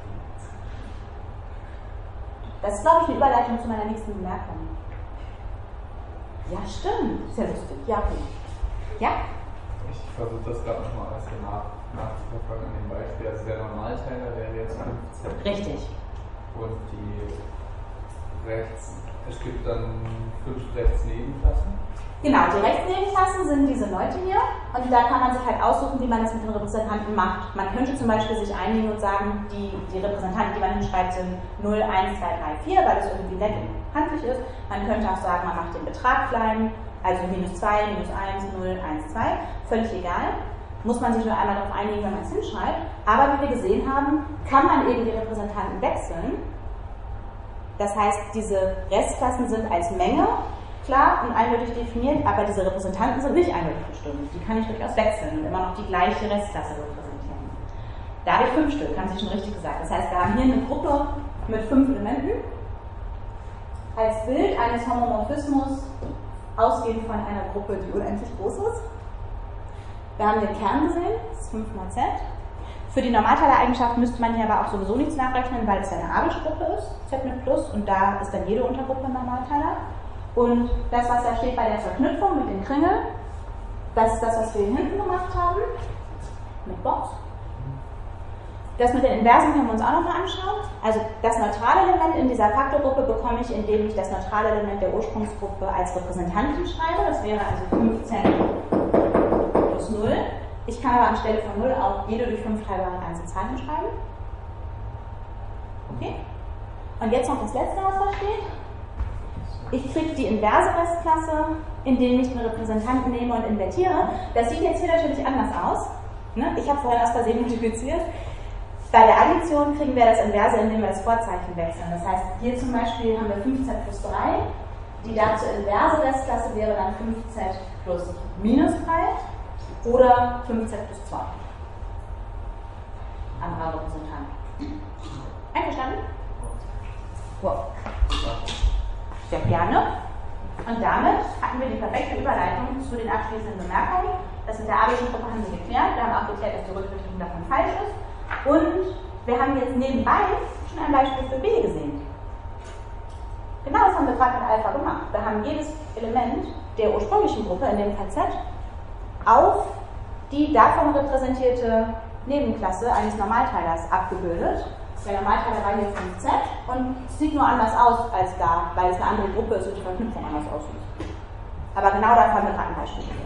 Das ist, glaube ich, eine Überleitung zu meiner nächsten Bemerkung. Ja, stimmt. Ist ja lustig. Ja, okay. Ja? Ich versuche das gerade nochmal alles nach, nachzuverfolgen an dem Beispiel. Also der Normalteiler wäre jetzt fünf z. Richtig. Und die rechts, es gibt dann fünf Rechtsnebenklassen. Genau, die Rechtsnebenklassen sind diese Leute hier und da kann man sich halt aussuchen, wie man das mit den Repräsentanten macht. Man könnte zum Beispiel sich einigen und sagen, die, die Repräsentanten, die man hinschreibt, sind null, eins, zwei, drei, vier, weil das irgendwie nett und handlich ist. Man könnte auch sagen, man macht den Betrag klein, also minus zwei, minus eins, null, eins, zwei, völlig egal. Muss man sich nur einmal darauf einigen, wenn man es hinschreibt. Aber wie wir gesehen haben, kann man eben die Repräsentanten wechseln. Das heißt, diese Restklassen sind als Menge klar und eindeutig definiert, aber diese Repräsentanten sind nicht eindeutig bestimmt. Die kann ich durchaus wechseln und immer noch die gleiche Restklasse repräsentieren. Da habe ich fünf Stück, haben Sie schon richtig gesagt. Das heißt, wir haben hier eine Gruppe mit fünf Elementen als Bild eines Homomorphismus ausgehend von einer Gruppe, die unendlich groß ist. Wir haben den Kern gesehen, das ist fünf mal Z. Für die Normalteilereigenschaft müsste man hier aber auch sowieso nichts nachrechnen, weil es ja eine abelsche Gruppe ist, Z mit Plus, und da ist dann jede Untergruppe ein Normalteiler. Und das, was da steht bei der Verknüpfung mit den Kringeln, das ist das, was wir hier hinten gemacht haben, mit Box. Das mit den Inversen können wir uns auch nochmal anschauen. Also das neutrale Element in dieser Faktorgruppe bekomme ich, indem ich das neutrale Element der Ursprungsgruppe als Repräsentanten schreibe. Das wäre also fünfzehn plus null. Ich kann aber anstelle von null auch jede durch fünf teilbare ganze Zahl hinschreiben. Okay? Und jetzt noch das letzte, was da steht. Ich kriege die inverse Restklasse, indem ich den Repräsentanten nehme und invertiere. Das sieht jetzt hier natürlich anders aus. Ne? Ich habe vorhin aus Versehen multipliziert. Bei der Addition kriegen wir das Inverse, indem wir das Vorzeichen wechseln. Das heißt, hier zum Beispiel haben wir fünf Z plus drei. Die dazu inverse Restklasse wäre dann fünf Z plus minus drei. Oder fünf Z plus zwei. Anderer Repräsentant. Einverstanden? Wow. Sehr gerne. Und damit hatten wir die perfekte Überleitung zu den abschließenden Bemerkungen. Das mit der abelschen Gruppe haben wir geklärt. Wir haben auch geklärt, dass die Rückrichtung davon falsch ist. Und wir haben jetzt nebenbei schon ein Beispiel für B gesehen. Genau das haben wir gerade mit Alpha gemacht. Wir haben jedes Element der ursprünglichen Gruppe, in dem Fall Z, auf die davon repräsentierte Nebenklasse eines Normalteilers abgebildet. Der Normalteiler war hier fünf Z und es sieht nur anders aus als da, weil es eine andere Gruppe ist und die Verknüpfung anders aussieht. Aber genau da haben wir gerade ein Beispiel gesehen.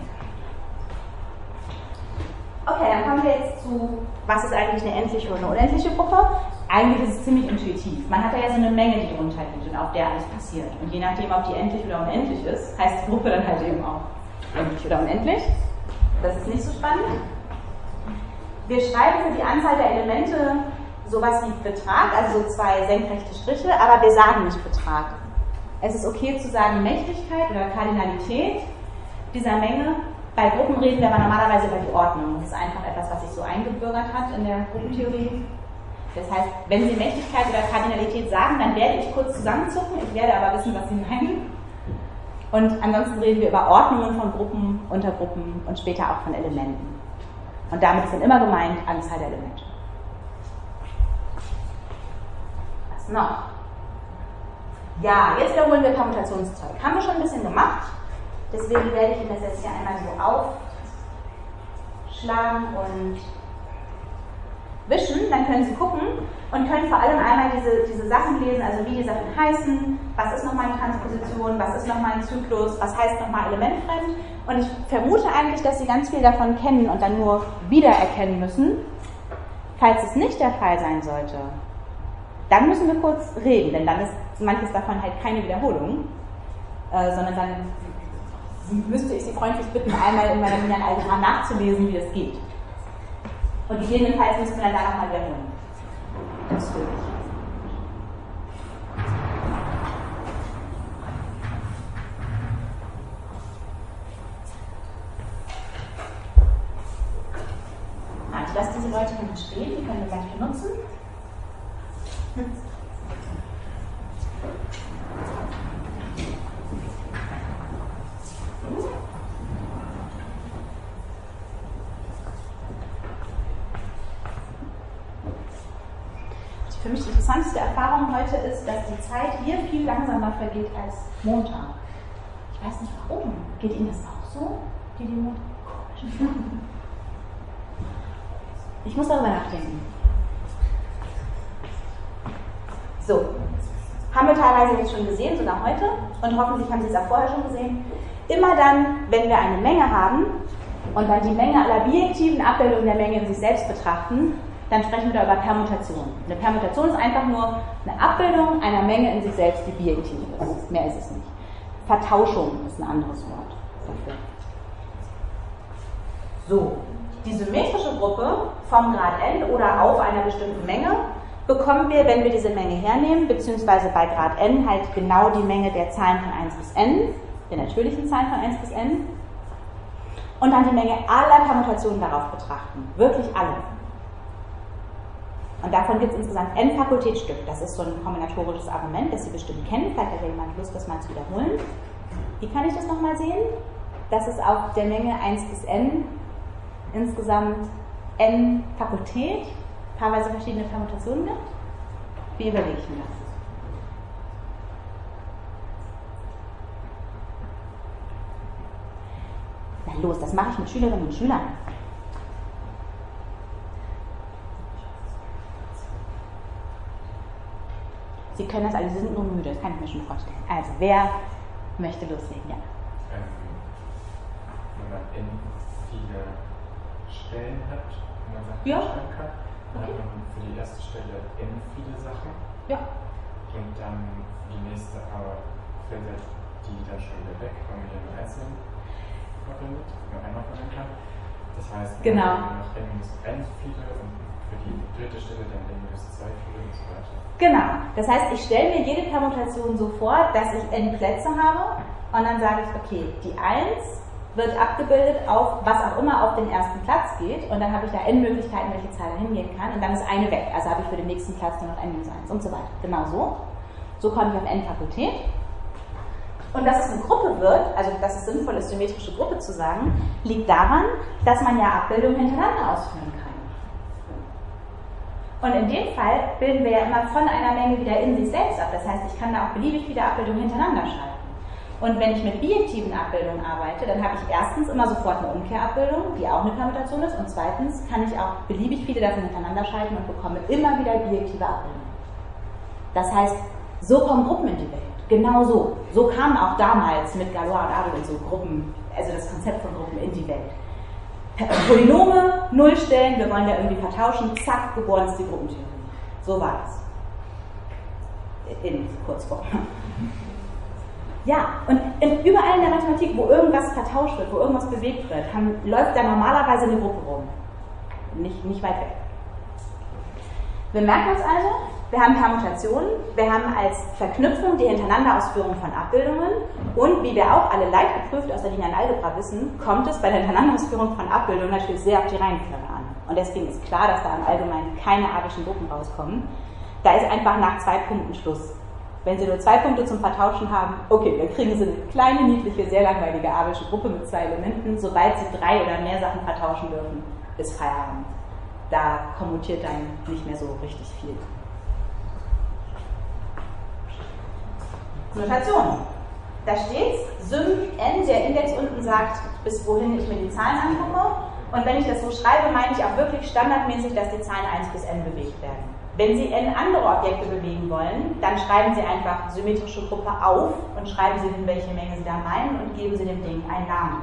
Okay, dann kommen wir jetzt zu, was ist eigentlich eine endliche oder eine unendliche Gruppe? Eigentlich ist es ziemlich intuitiv. Man hat da ja so eine Menge, die drunter liegt und auf der alles passiert. Und je nachdem, ob die endlich oder unendlich ist, heißt die Gruppe dann halt eben auch endlich oder unendlich. Das ist nicht so spannend. Wir schreiben für die Anzahl der Elemente sowas wie Betrag, also so zwei senkrechte Striche, aber wir sagen nicht Betrag. Es ist okay zu sagen Mächtigkeit oder Kardinalität dieser Menge. Bei Gruppen reden wir aber normalerweise über die Ordnung. Das ist einfach etwas, was sich so eingebürgert hat in der Gruppentheorie. Das heißt, wenn Sie Mächtigkeit oder Kardinalität sagen, dann werde ich kurz zusammenzucken, ich werde aber wissen, was Sie meinen. Und ansonsten reden wir über Ordnungen von Gruppen, Untergruppen und später auch von Elementen. Und damit sind immer gemeint Anzahl der Elemente. Was noch? Ja, jetzt wiederholen wir Permutationszeug. Haben wir schon ein bisschen gemacht. Deswegen werde ich Ihnen das jetzt hier einmal so aufschlagen und wischen. Dann können Sie gucken und können vor allem einmal diese, diese Sachen lesen, also wie die Sachen heißen, was ist nochmal eine Transposition, was ist nochmal ein Zyklus, was heißt nochmal elementfremd. Und ich vermute eigentlich, dass Sie ganz viel davon kennen und dann nur wiedererkennen müssen. Falls es nicht der Fall sein sollte, dann müssen wir kurz reden, denn dann ist manches davon halt keine Wiederholung, äh, sondern dann müsste ich Sie freundlich bitten, einmal in meiner Linearen-Algebra nachzulesen, wie es geht. Und gegebenenfalls müssen wir dann da nochmal wiederholen. Das will ich. Ah, ich lasse diese Leute hier stehen, die können wir gleich benutzen. Für mich die interessanteste Erfahrung heute ist, dass die Zeit hier viel langsamer vergeht als Montag. Ich weiß nicht warum. Geht Ihnen das auch so? Die, die Montag? Ich muss darüber nachdenken. So, haben wir teilweise jetzt schon gesehen, sogar heute, und hoffentlich haben Sie es auch vorher schon gesehen. Immer dann, wenn wir eine Menge haben und dann die Menge aller bijektiven Abbildungen der Menge in sich selbst betrachten, dann sprechen wir da über Permutation. Eine Permutation ist einfach nur eine Abbildung einer Menge in sich selbst, die bijektiv ist. Mehr ist es nicht. Vertauschung ist ein anderes Wort dafür. So, die symmetrische Gruppe vom Grad n oder auf einer bestimmten Menge bekommen wir, wenn wir diese Menge hernehmen, beziehungsweise bei Grad n halt genau die Menge der Zahlen von eins bis n, der natürlichen Zahlen von eins bis n, und dann die Menge aller Permutationen darauf betrachten. Wirklich alle. Und davon gibt es insgesamt n Fakultätsstück. Das ist so ein kombinatorisches Argument, das Sie bestimmt kennen. Vielleicht hat ja jemand Lust, das mal zu wiederholen. Wie kann ich das nochmal sehen? Dass es auf der Menge eins bis n insgesamt n Fakultät, paarweise verschiedene Permutationen gibt. Wie überlege ich mir das? Na los, das mache ich mit Schülerinnen und Schülern. Sie können das alle, Sie sind nur müde, das kann ich mir schon vorstellen. Also, wer möchte loslegen? Ja. Ähm, wenn man n viele Stellen hat, wenn man Sachen Ja. schreiben kann, dann Okay. hat man für die erste Stelle n viele Sachen. Ja. Und dann die nächste aber fällt halt die dann schon wieder weg, weil man die nur einzeln verbindet, nur einmal verwenden kann. Das heißt, man Genau. hat noch n minus eins viele und für die dritte Stelle dann n minus zwei viele und so weiter. Genau. Das heißt, ich stelle mir jede Permutation so vor, dass ich n Plätze habe und dann sage ich, okay, die eins wird abgebildet auf was auch immer auf den ersten Platz geht und dann habe ich da n Möglichkeiten, welche Zahl da hingehen kann und dann ist eine weg. Also habe ich für den nächsten Platz nur noch n minus eins und so weiter. Genau so. So komme ich auf n Fakultät. Und dass es eine Gruppe wird, also dass es sinnvoll ist, symmetrische Gruppe zu sagen, liegt daran, dass man ja Abbildungen hintereinander ausführen kann. Und in dem Fall bilden wir ja immer von einer Menge wieder in sich selbst ab. Das heißt, ich kann da auch beliebig viele Abbildungen hintereinander schalten. Und wenn ich mit bijektiven Abbildungen arbeite, dann habe ich erstens immer sofort eine Umkehrabbildung, die auch eine Permutation ist. Und zweitens kann ich auch beliebig viele davon hintereinander schalten und bekomme immer wieder bijektive Abbildungen. Das heißt, so kommen Gruppen in die Welt. Genau so. So kamen auch damals mit Galois und Abel so Gruppen, also das Konzept von Gruppen in die Welt. Polynome, Nullstellen, wir wollen ja irgendwie vertauschen, zack, geboren ist die Gruppentheorie. So war es. In Kurzform. Ja, und in, überall in der Mathematik, wo irgendwas vertauscht wird, wo irgendwas bewegt wird, haben, läuft da normalerweise eine Gruppe rum. Nicht, nicht weit weg. Wir merken uns also, wir haben Permutationen, wir haben als Verknüpfung die Hintereinanderausführung von Abbildungen und wie wir auch alle leicht geprüft aus der linearen Algebra wissen, kommt es bei der Hintereinanderausführung von Abbildungen natürlich sehr auf die Reihenfolge an. Und deswegen ist klar, dass da im Allgemeinen keine abelschen Gruppen rauskommen. Da ist einfach nach zwei Punkten Schluss. Wenn Sie nur zwei Punkte zum Vertauschen haben, okay, dann kriegen Sie eine kleine, niedliche, sehr langweilige abelsche Gruppe mit zwei Elementen. Sobald Sie drei oder mehr Sachen vertauschen dürfen, ist Feierabend. Da kommutiert dann nicht mehr so richtig viel. Notation. Da steht Sym n, der Index unten sagt, bis wohin ich mir die Zahlen angucke. Und wenn ich das so schreibe, meine ich auch wirklich standardmäßig, dass die Zahlen eins bis n bewegt werden. Wenn Sie n andere Objekte bewegen wollen, dann schreiben Sie einfach symmetrische Gruppe auf und schreiben Sie hin, welche Menge Sie da meinen und geben Sie dem Ding einen Namen.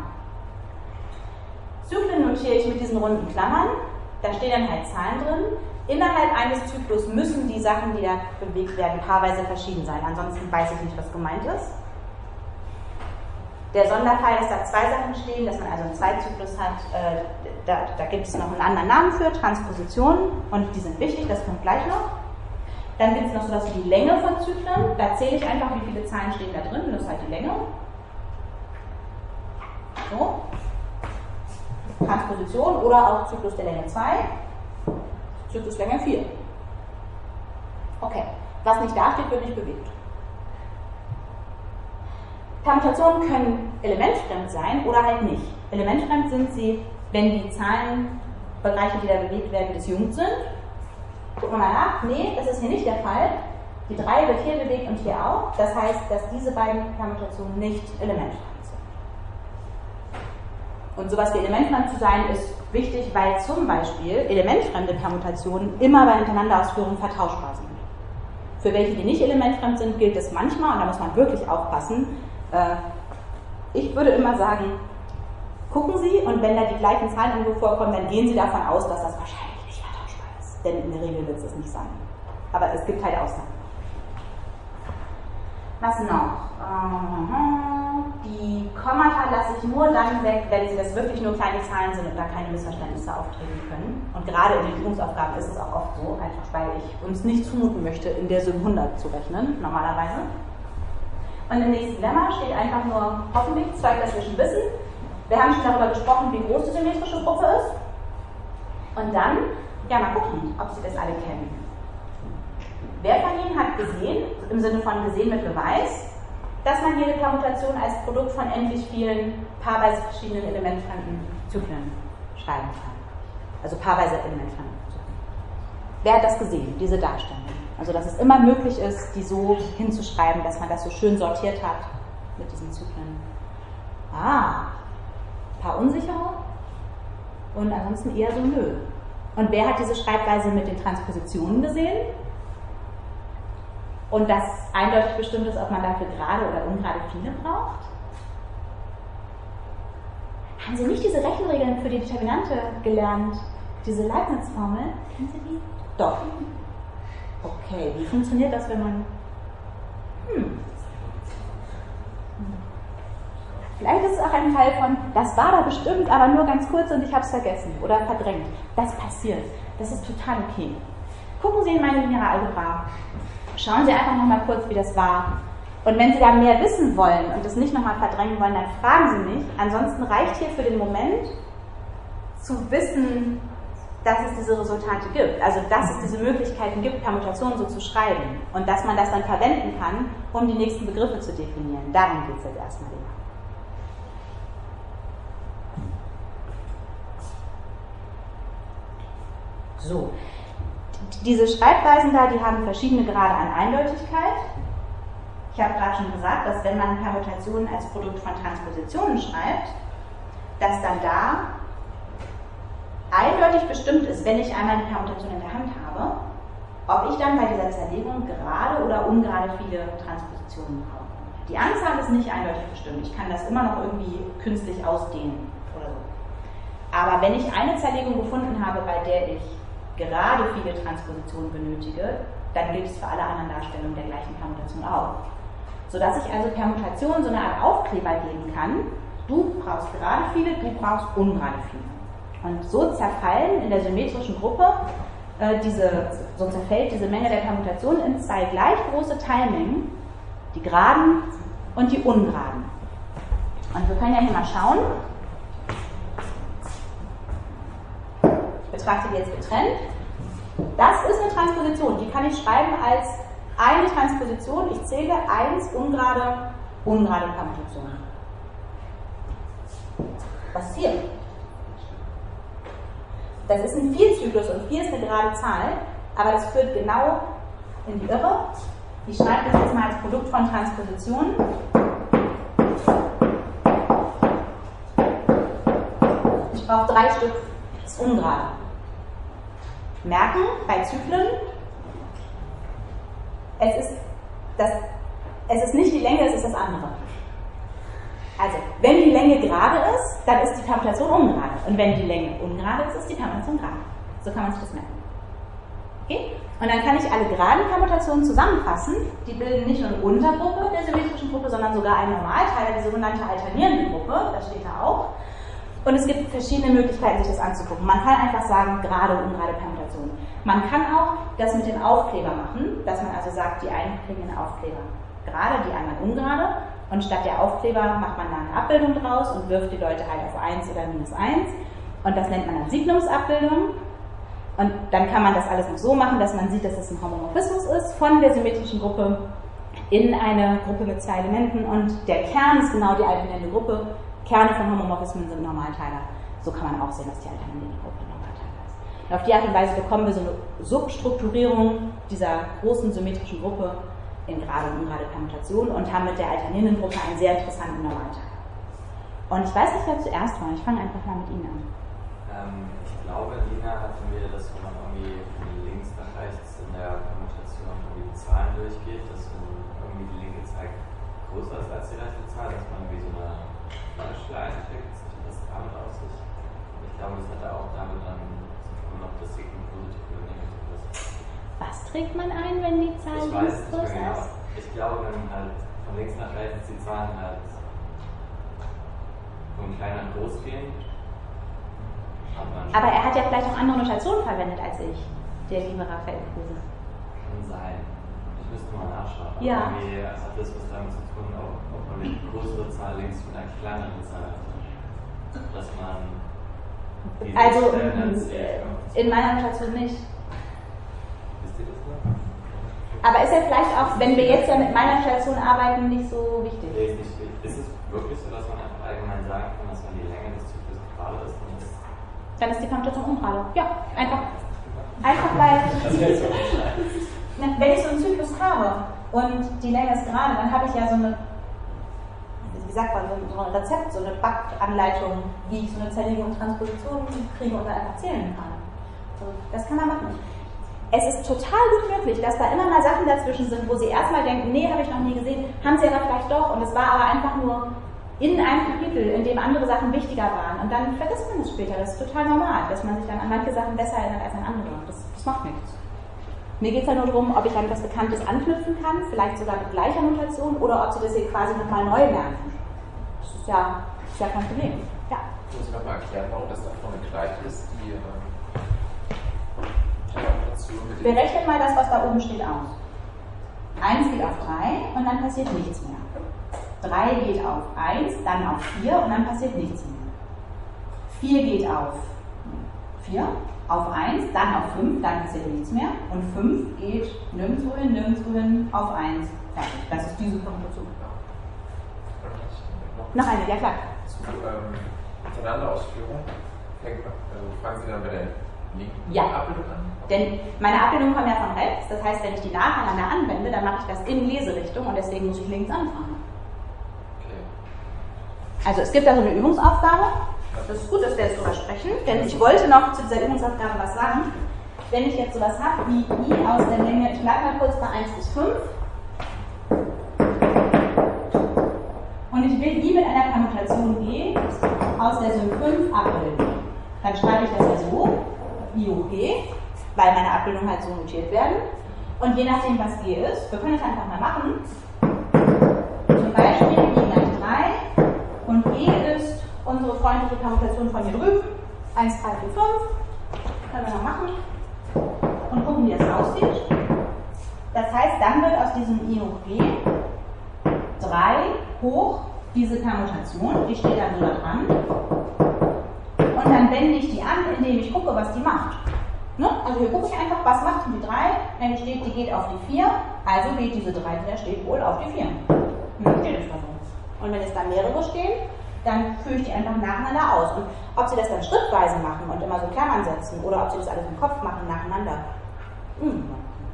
Zyklen notiere ich mit diesen runden Klammern. Da stehen dann halt Zahlen drin. Innerhalb eines Zyklus müssen die Sachen, die da bewegt werden, paarweise verschieden sein. Ansonsten weiß ich nicht, was gemeint ist. Der Sonderfall, dass da zwei Sachen stehen, dass man also einen Zweitzyklus hat, äh, da, da gibt es noch einen anderen Namen für, Transpositionen, und die sind wichtig, das kommt gleich noch. Dann gibt es noch sowas wie die Länge von Zyklen, da zähle ich einfach, wie viele Zahlen stehen da drin, das ist halt die Länge. So. Transposition oder auch Zyklus der Länge zwei, Zyklus Länge vier. Okay, was nicht da steht, wird nicht bewegt. Permutationen können elementfremd sein oder halt nicht. Elementfremd sind sie, wenn die Zahlenbereiche, die da bewegt werden, disjunkt sind. Gucken wir mal nach. Nee, das ist hier nicht der Fall. Die drei wird hier bewegt und hier auch. Das heißt, dass diese beiden Permutationen nicht elementfremd sind. Und sowas wie elementfremd zu sein ist wichtig, weil zum Beispiel elementfremde Permutationen immer bei Hintereinanderausführungen vertauschbar sind. Für welche, die nicht elementfremd sind, gilt es manchmal, und da muss man wirklich aufpassen. Ich würde immer sagen, gucken Sie, und wenn da die gleichen Zahlen irgendwo vorkommen, dann gehen Sie davon aus, dass das wahrscheinlich nicht vertauschbar ist. Denn in der Regel wird es das nicht sein. Aber es gibt halt Ausnahmen. Was noch? Die Kommata lasse ich nur dann weg, wenn sie das wirklich nur kleine Zahlen sind und da keine Missverständnisse auftreten können. Und gerade in den Übungsaufgaben ist es auch oft so, einfach weil ich uns nicht zumuten möchte, in der Sym hundert zu rechnen, normalerweise. Und im nächsten Lemma steht einfach nur, hoffentlich, zweiklässlichen Wissen. Wir haben schon darüber gesprochen, wie groß die symmetrische Gruppe ist. Und dann, ja, mal gucken, ob Sie das alle kennen. Wer von Ihnen hat gesehen, im Sinne von gesehen mit Beweis, dass man jede Permutation als Produkt von endlich vielen paarweise verschiedenen elementfremden Zyklen schreiben kann? Also paarweise elementfremde Zyklen. Wer hat das gesehen, diese Darstellung? Also dass es immer möglich ist, die so hinzuschreiben, dass man das so schön sortiert hat mit diesen Zyklen. Ah, ein paar unsicherer und ansonsten eher so nö. Und wer hat diese Schreibweise mit den Transpositionen gesehen? Und das eindeutig bestimmt ist, ob man dafür gerade oder ungerade viele braucht? Haben Sie nicht diese Rechenregeln für die Determinante gelernt? Diese Leibniz-Formel? Kennen Sie die? Doch. Okay, wie funktioniert das, wenn man... Hm. Vielleicht ist es auch ein Fall von, das war da bestimmt, aber nur ganz kurz und ich habe es vergessen oder verdrängt. Das passiert. Das ist total okay. Gucken Sie in meine lineare Algebra. Schauen Sie einfach nochmal kurz, wie das war. Und wenn Sie da mehr wissen wollen und das nicht nochmal verdrängen wollen, dann fragen Sie mich. Ansonsten reicht hier für den Moment zu wissen, dass es diese Resultate gibt. Also, dass es diese Möglichkeiten gibt, Permutationen so zu schreiben. Und dass man das dann verwenden kann, um die nächsten Begriffe zu definieren. Darum geht es jetzt erstmal immer. So. Diese Schreibweisen da, die haben verschiedene Grade an Eindeutigkeit. Ich habe gerade schon gesagt, dass wenn man Permutationen als Produkt von Transpositionen schreibt, dass dann da eindeutig bestimmt ist, wenn ich einmal die Permutation in der Hand habe, ob ich dann bei dieser Zerlegung gerade oder ungerade viele Transpositionen brauche. Die Anzahl ist nicht eindeutig bestimmt. Ich kann das immer noch irgendwie künstlich ausdehnen oder so. Aber wenn ich eine Zerlegung gefunden habe, bei der ich gerade viele Transpositionen benötige, dann gilt es für alle anderen Darstellungen der gleichen Permutation auch. Sodass ich also Permutationen so eine Art Aufkleber geben kann. Du brauchst gerade viele, du brauchst ungerade viele. Und so zerfallen in der symmetrischen Gruppe äh, diese, so zerfällt diese Menge der Permutationen in zwei gleich große Teilmengen, die geraden und die ungeraden. Und wir können ja hier mal schauen. Ich betrachte die jetzt getrennt. Das ist eine Transposition, die kann ich schreiben als eine Transposition. Ich zähle eins ungerade, ungerade Permutationen. Was ist hier? Das ist ein Vierzyklus und vier ist eine gerade Zahl, aber das führt genau in die Irre. Ich schreibe das jetzt mal als Produkt von Transpositionen. Ich brauche drei Stück, das ist ungerade. Merken bei Zyklen, es ist, das, es ist nicht die Länge, es ist das andere. Also, wenn die Länge gerade ist, dann ist die Permutation ungerade. Und wenn die Länge ungerade ist, ist die Permutation gerade. So kann man sich das merken. Okay? Und dann kann ich alle geraden Permutationen zusammenfassen. Die bilden nicht nur eine Untergruppe der symmetrischen Gruppe, sondern sogar einen Normalteiler, die sogenannte alternierende Gruppe. Das steht da auch. Und es gibt verschiedene Möglichkeiten, sich das anzugucken. Man kann einfach sagen, gerade und ungerade Permutationen. Man kann auch das mit dem Aufkleber machen, dass man also sagt, die einen kriegen einen Aufkleber gerade, die anderen ungerade. Und statt der Aufkleber macht man da eine Abbildung draus und wirft die Leute halt auf eins oder minus eins. Und das nennt man dann Signumsabbildung. Und dann kann man das alles noch so machen, dass man sieht, dass es ein Homomorphismus ist von der symmetrischen Gruppe in eine Gruppe mit zwei Elementen. Und der Kern ist genau die alternierende Gruppe. Kerne von Homomorphismen sind Normalteiler. So kann man auch sehen, dass die alternierende Gruppe Normalteiler ist. Und auf die Art und Weise bekommen wir so eine Substrukturierung dieser großen symmetrischen Gruppe in gerade und ungerade Permutationen und haben mit der alternierenden Gruppe einen sehr interessanten Normalteiler. Und ich weiß nicht, wer zuerst war. Ich fange einfach mal mit Ihnen an. Ähm, ich glaube, Lina hatten wir, dass wenn man irgendwie von links nach rechts in der Permutation irgendwie die Zahlen durchgeht, dass wenn irgendwie die linke Zahl größer ist als die rechte Zahl, dass man irgendwie so eine Schleife kriegt, das damit auf sich. Und ich glaube, das hat auch damit dann zu tun, ob das Signum positiv oder negativ ist. Was trägt man ein, wenn die Zahl ich links weiß größer genau. ist? Ich glaube, wenn halt von links nach rechts die Zahlen halt von klein nach groß gehen, hat man schon. Aber er hat ja vielleicht auch andere Notationen verwendet als ich, der liebe Raphael Kruse. Kann sein. Ich müsste mal nachschauen. Ja. Irgendwie, es hat das was damit zu tun, ob, ob man eine größere Zahl links mit einer kleineren Zahl hat. Dass man Also in meiner Notation nicht. Wisst ihr das noch? Aber ist ja vielleicht auch, wenn wir jetzt ja mit meiner Notation arbeiten, nicht so wichtig. Nee, ist, nicht, ist es wirklich so, dass man einfach allgemein sagen kann, dass wenn die Länge des Zyklus gerade ist, dann ist Dann ist die Konnotation ungerade. Ja, einfach. Einfach weil. Na, wenn ich so einen Zyklus habe und die Länge ist gerade, dann habe ich ja so eine, wie sagt man, so ein Rezept, so eine Backanleitung, wie ich so eine zellige Transposition kriege und dann einfach zählen kann. So, das kann man machen. Es ist total gut möglich, dass da immer mal Sachen dazwischen sind, wo Sie erstmal denken, nee, habe ich noch nie gesehen, haben Sie aber vielleicht doch und es war aber einfach nur in einem Kapitel, in dem andere Sachen wichtiger waren und dann vergisst man es später. Das ist total normal, dass man sich dann an manche Sachen besser erinnert als an andere. Das, das macht nichts. Mir geht es ja nur darum, ob ich an etwas Bekanntes anknüpfen kann, vielleicht sogar mit gleicher Notation, oder ob Sie das hier quasi nochmal neu lernen. Das ist ja, ist ja kein Problem. Ja. Ich muss nochmal erklären, warum das da vorne gleich ist. Die ähm, Notation mit dem Berechnet mal das, was da oben steht, aus. eins geht auf drei und dann passiert nichts mehr. drei geht auf eins, dann auf vier und dann passiert nichts mehr. vier geht auf vier, auf eins, dann auf fünf, dann passiert nichts mehr. Und fünf geht nirgendwo hin, nirgendwo hin, auf eins. Fertig. Das ist diese Konstruktion. Noch eine, ja klar. Zu ähm, Auseinanderausführung fängt, also fangen Sie dann bei der linken Ja. Abbildung an? Denn meine Abbildungen kommen ja von rechts, das heißt, wenn ich die nacheinander anwende, dann mache ich das in Leserichtung und deswegen muss ich links anfangen. Also es gibt da so eine Übungsaufgabe. Das ist gut, dass wir jetzt drüber sprechen, denn ich wollte noch zu dieser Übungsaufgabe was sagen. Wenn ich jetzt sowas habe wie I aus der Länge, ich bleibe mal kurz bei eins bis fünf. Und ich will I mit einer Permutation G aus der Sym fünf abbilden. Dann schreibe ich das ja so, I hoch G, weil meine Abbildungen halt so notiert werden. Und je nachdem, was G ist, wir können das einfach mal machen. Zum Beispiel I gleich drei. Und G ist unsere freundliche Permutation von hier drüben. eins, drei, vier, fünf. Können wir noch machen. Und gucken, wie das aussieht. Das heißt, dann wird aus diesem I hoch G drei hoch diese Permutation. Die steht dann so da dran. Und dann wende ich die an, indem ich gucke, was die macht. Ne? Also hier gucke ich einfach, was macht die drei. Wenn hier steht, die geht auf die vier. Also geht diese drei, die da steht, wohl auf die vier. Und dann steht es da so. Und wenn es da mehrere stehen, dann führe ich die einfach nacheinander aus. Und ob Sie das dann schrittweise machen und immer so Klammern setzen oder ob Sie das alles im Kopf machen nacheinander. Hm.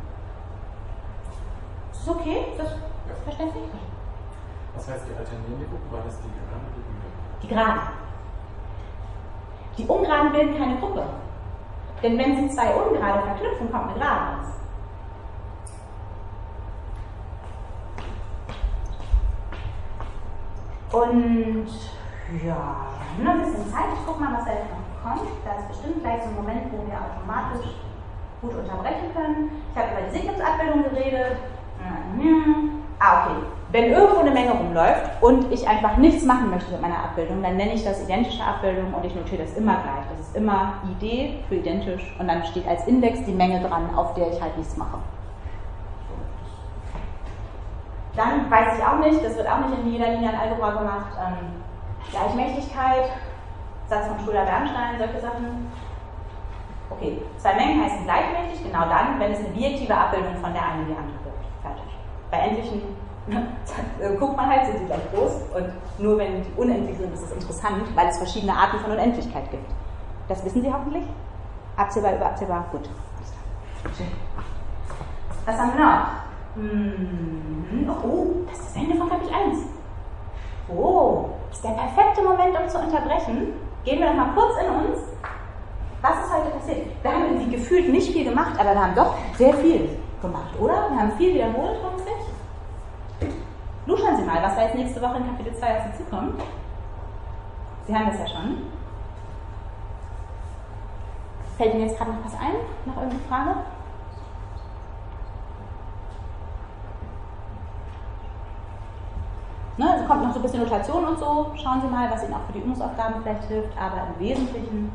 Ist das okay? Ist das verständlich? Was heißt die alternierende Gruppe? War das die gerade oder die Die Geraden. Die Ungeraden bilden keine Gruppe. Denn wenn Sie zwei Ungerade verknüpfen, kommt eine Gerade raus. Und ja, noch ein bisschen Zeit. Ich gucke mal, was da jetzt noch kommt. Da ist bestimmt gleich so ein Moment, wo wir automatisch gut unterbrechen können. Ich habe über die Sequenzabbildung geredet. Ah, okay. Wenn irgendwo eine Menge rumläuft und ich einfach nichts machen möchte mit meiner Abbildung, dann nenne ich das identische Abbildung und ich notiere das immer gleich. Das ist immer I D für identisch und dann steht als Index die Menge dran, auf der ich halt nichts mache. Dann weiß ich auch nicht, das wird auch nicht in jeder Linie an Algebra gemacht, ähm, Gleichmächtigkeit, Satz von Schröder-Bernstein, solche Sachen. Okay, zwei Mengen heißen gleichmächtig, genau dann, wenn es eine bijektive Abbildung von der einen in die andere gibt. Fertig. Bei endlichen guckt man halt, sind sie gleich groß und nur wenn die unendlich sind, ist es interessant, weil es verschiedene Arten von Unendlichkeit gibt. Das wissen Sie hoffentlich? Abzählbar über abzählbar? Gut. Was haben wir noch? Hm, oh, das ist das Ende von Kapitel eins. Oh, das ist der perfekte Moment, um zu unterbrechen. Gehen wir doch mal kurz in uns. Was ist heute passiert? Wir haben irgendwie gefühlt nicht viel gemacht, aber wir haben doch sehr viel gemacht, oder? Wir haben viel wiederholt, hoffentlich. Luschern Sie mal, was da jetzt nächste Woche in Kapitel zwei auf Sie zukommt. Sie haben das ja schon. Fällt Ihnen jetzt gerade noch was ein? Noch irgendeine Frage? Ne, also kommt noch so ein bisschen Notation und so. Schauen Sie mal, was Ihnen auch für die Übungsaufgaben vielleicht hilft, aber im Wesentlichen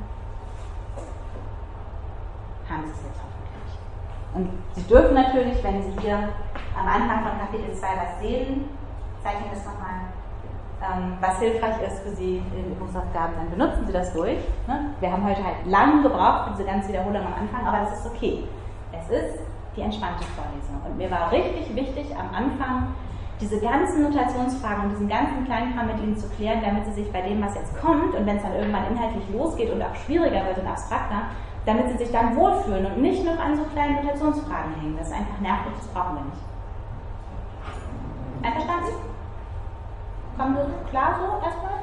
haben Sie es jetzt hoffentlich. Und Sie dürfen natürlich, wenn Sie hier am Anfang von Kapitel zwei was sehen, zeige ich Ihnen das nochmal, ähm, was hilfreich ist für Sie in den Übungsaufgaben, dann benutzen Sie das durch. Ne? Wir haben heute halt lang gebraucht für diese ganze Wiederholung am Anfang, aber das ist okay. Es ist die entspannte Vorlesung. Und mir war richtig wichtig, am Anfang diese ganzen Notationsfragen und diesen ganzen Kleinkram mit Ihnen zu klären, damit Sie sich bei dem, was jetzt kommt, und wenn es dann irgendwann inhaltlich losgeht und auch schwieriger wird und abstrakter, damit Sie sich dann wohlfühlen und nicht noch an so kleinen Notationsfragen hängen. Das ist einfach nervig, das brauchen wir nicht. Einverstanden? Kommen wir klar so erstmal?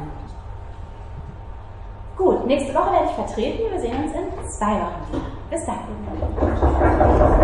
Gut, nächste Woche werde ich vertreten. Wir sehen uns in zwei Wochen wieder. Bis dann.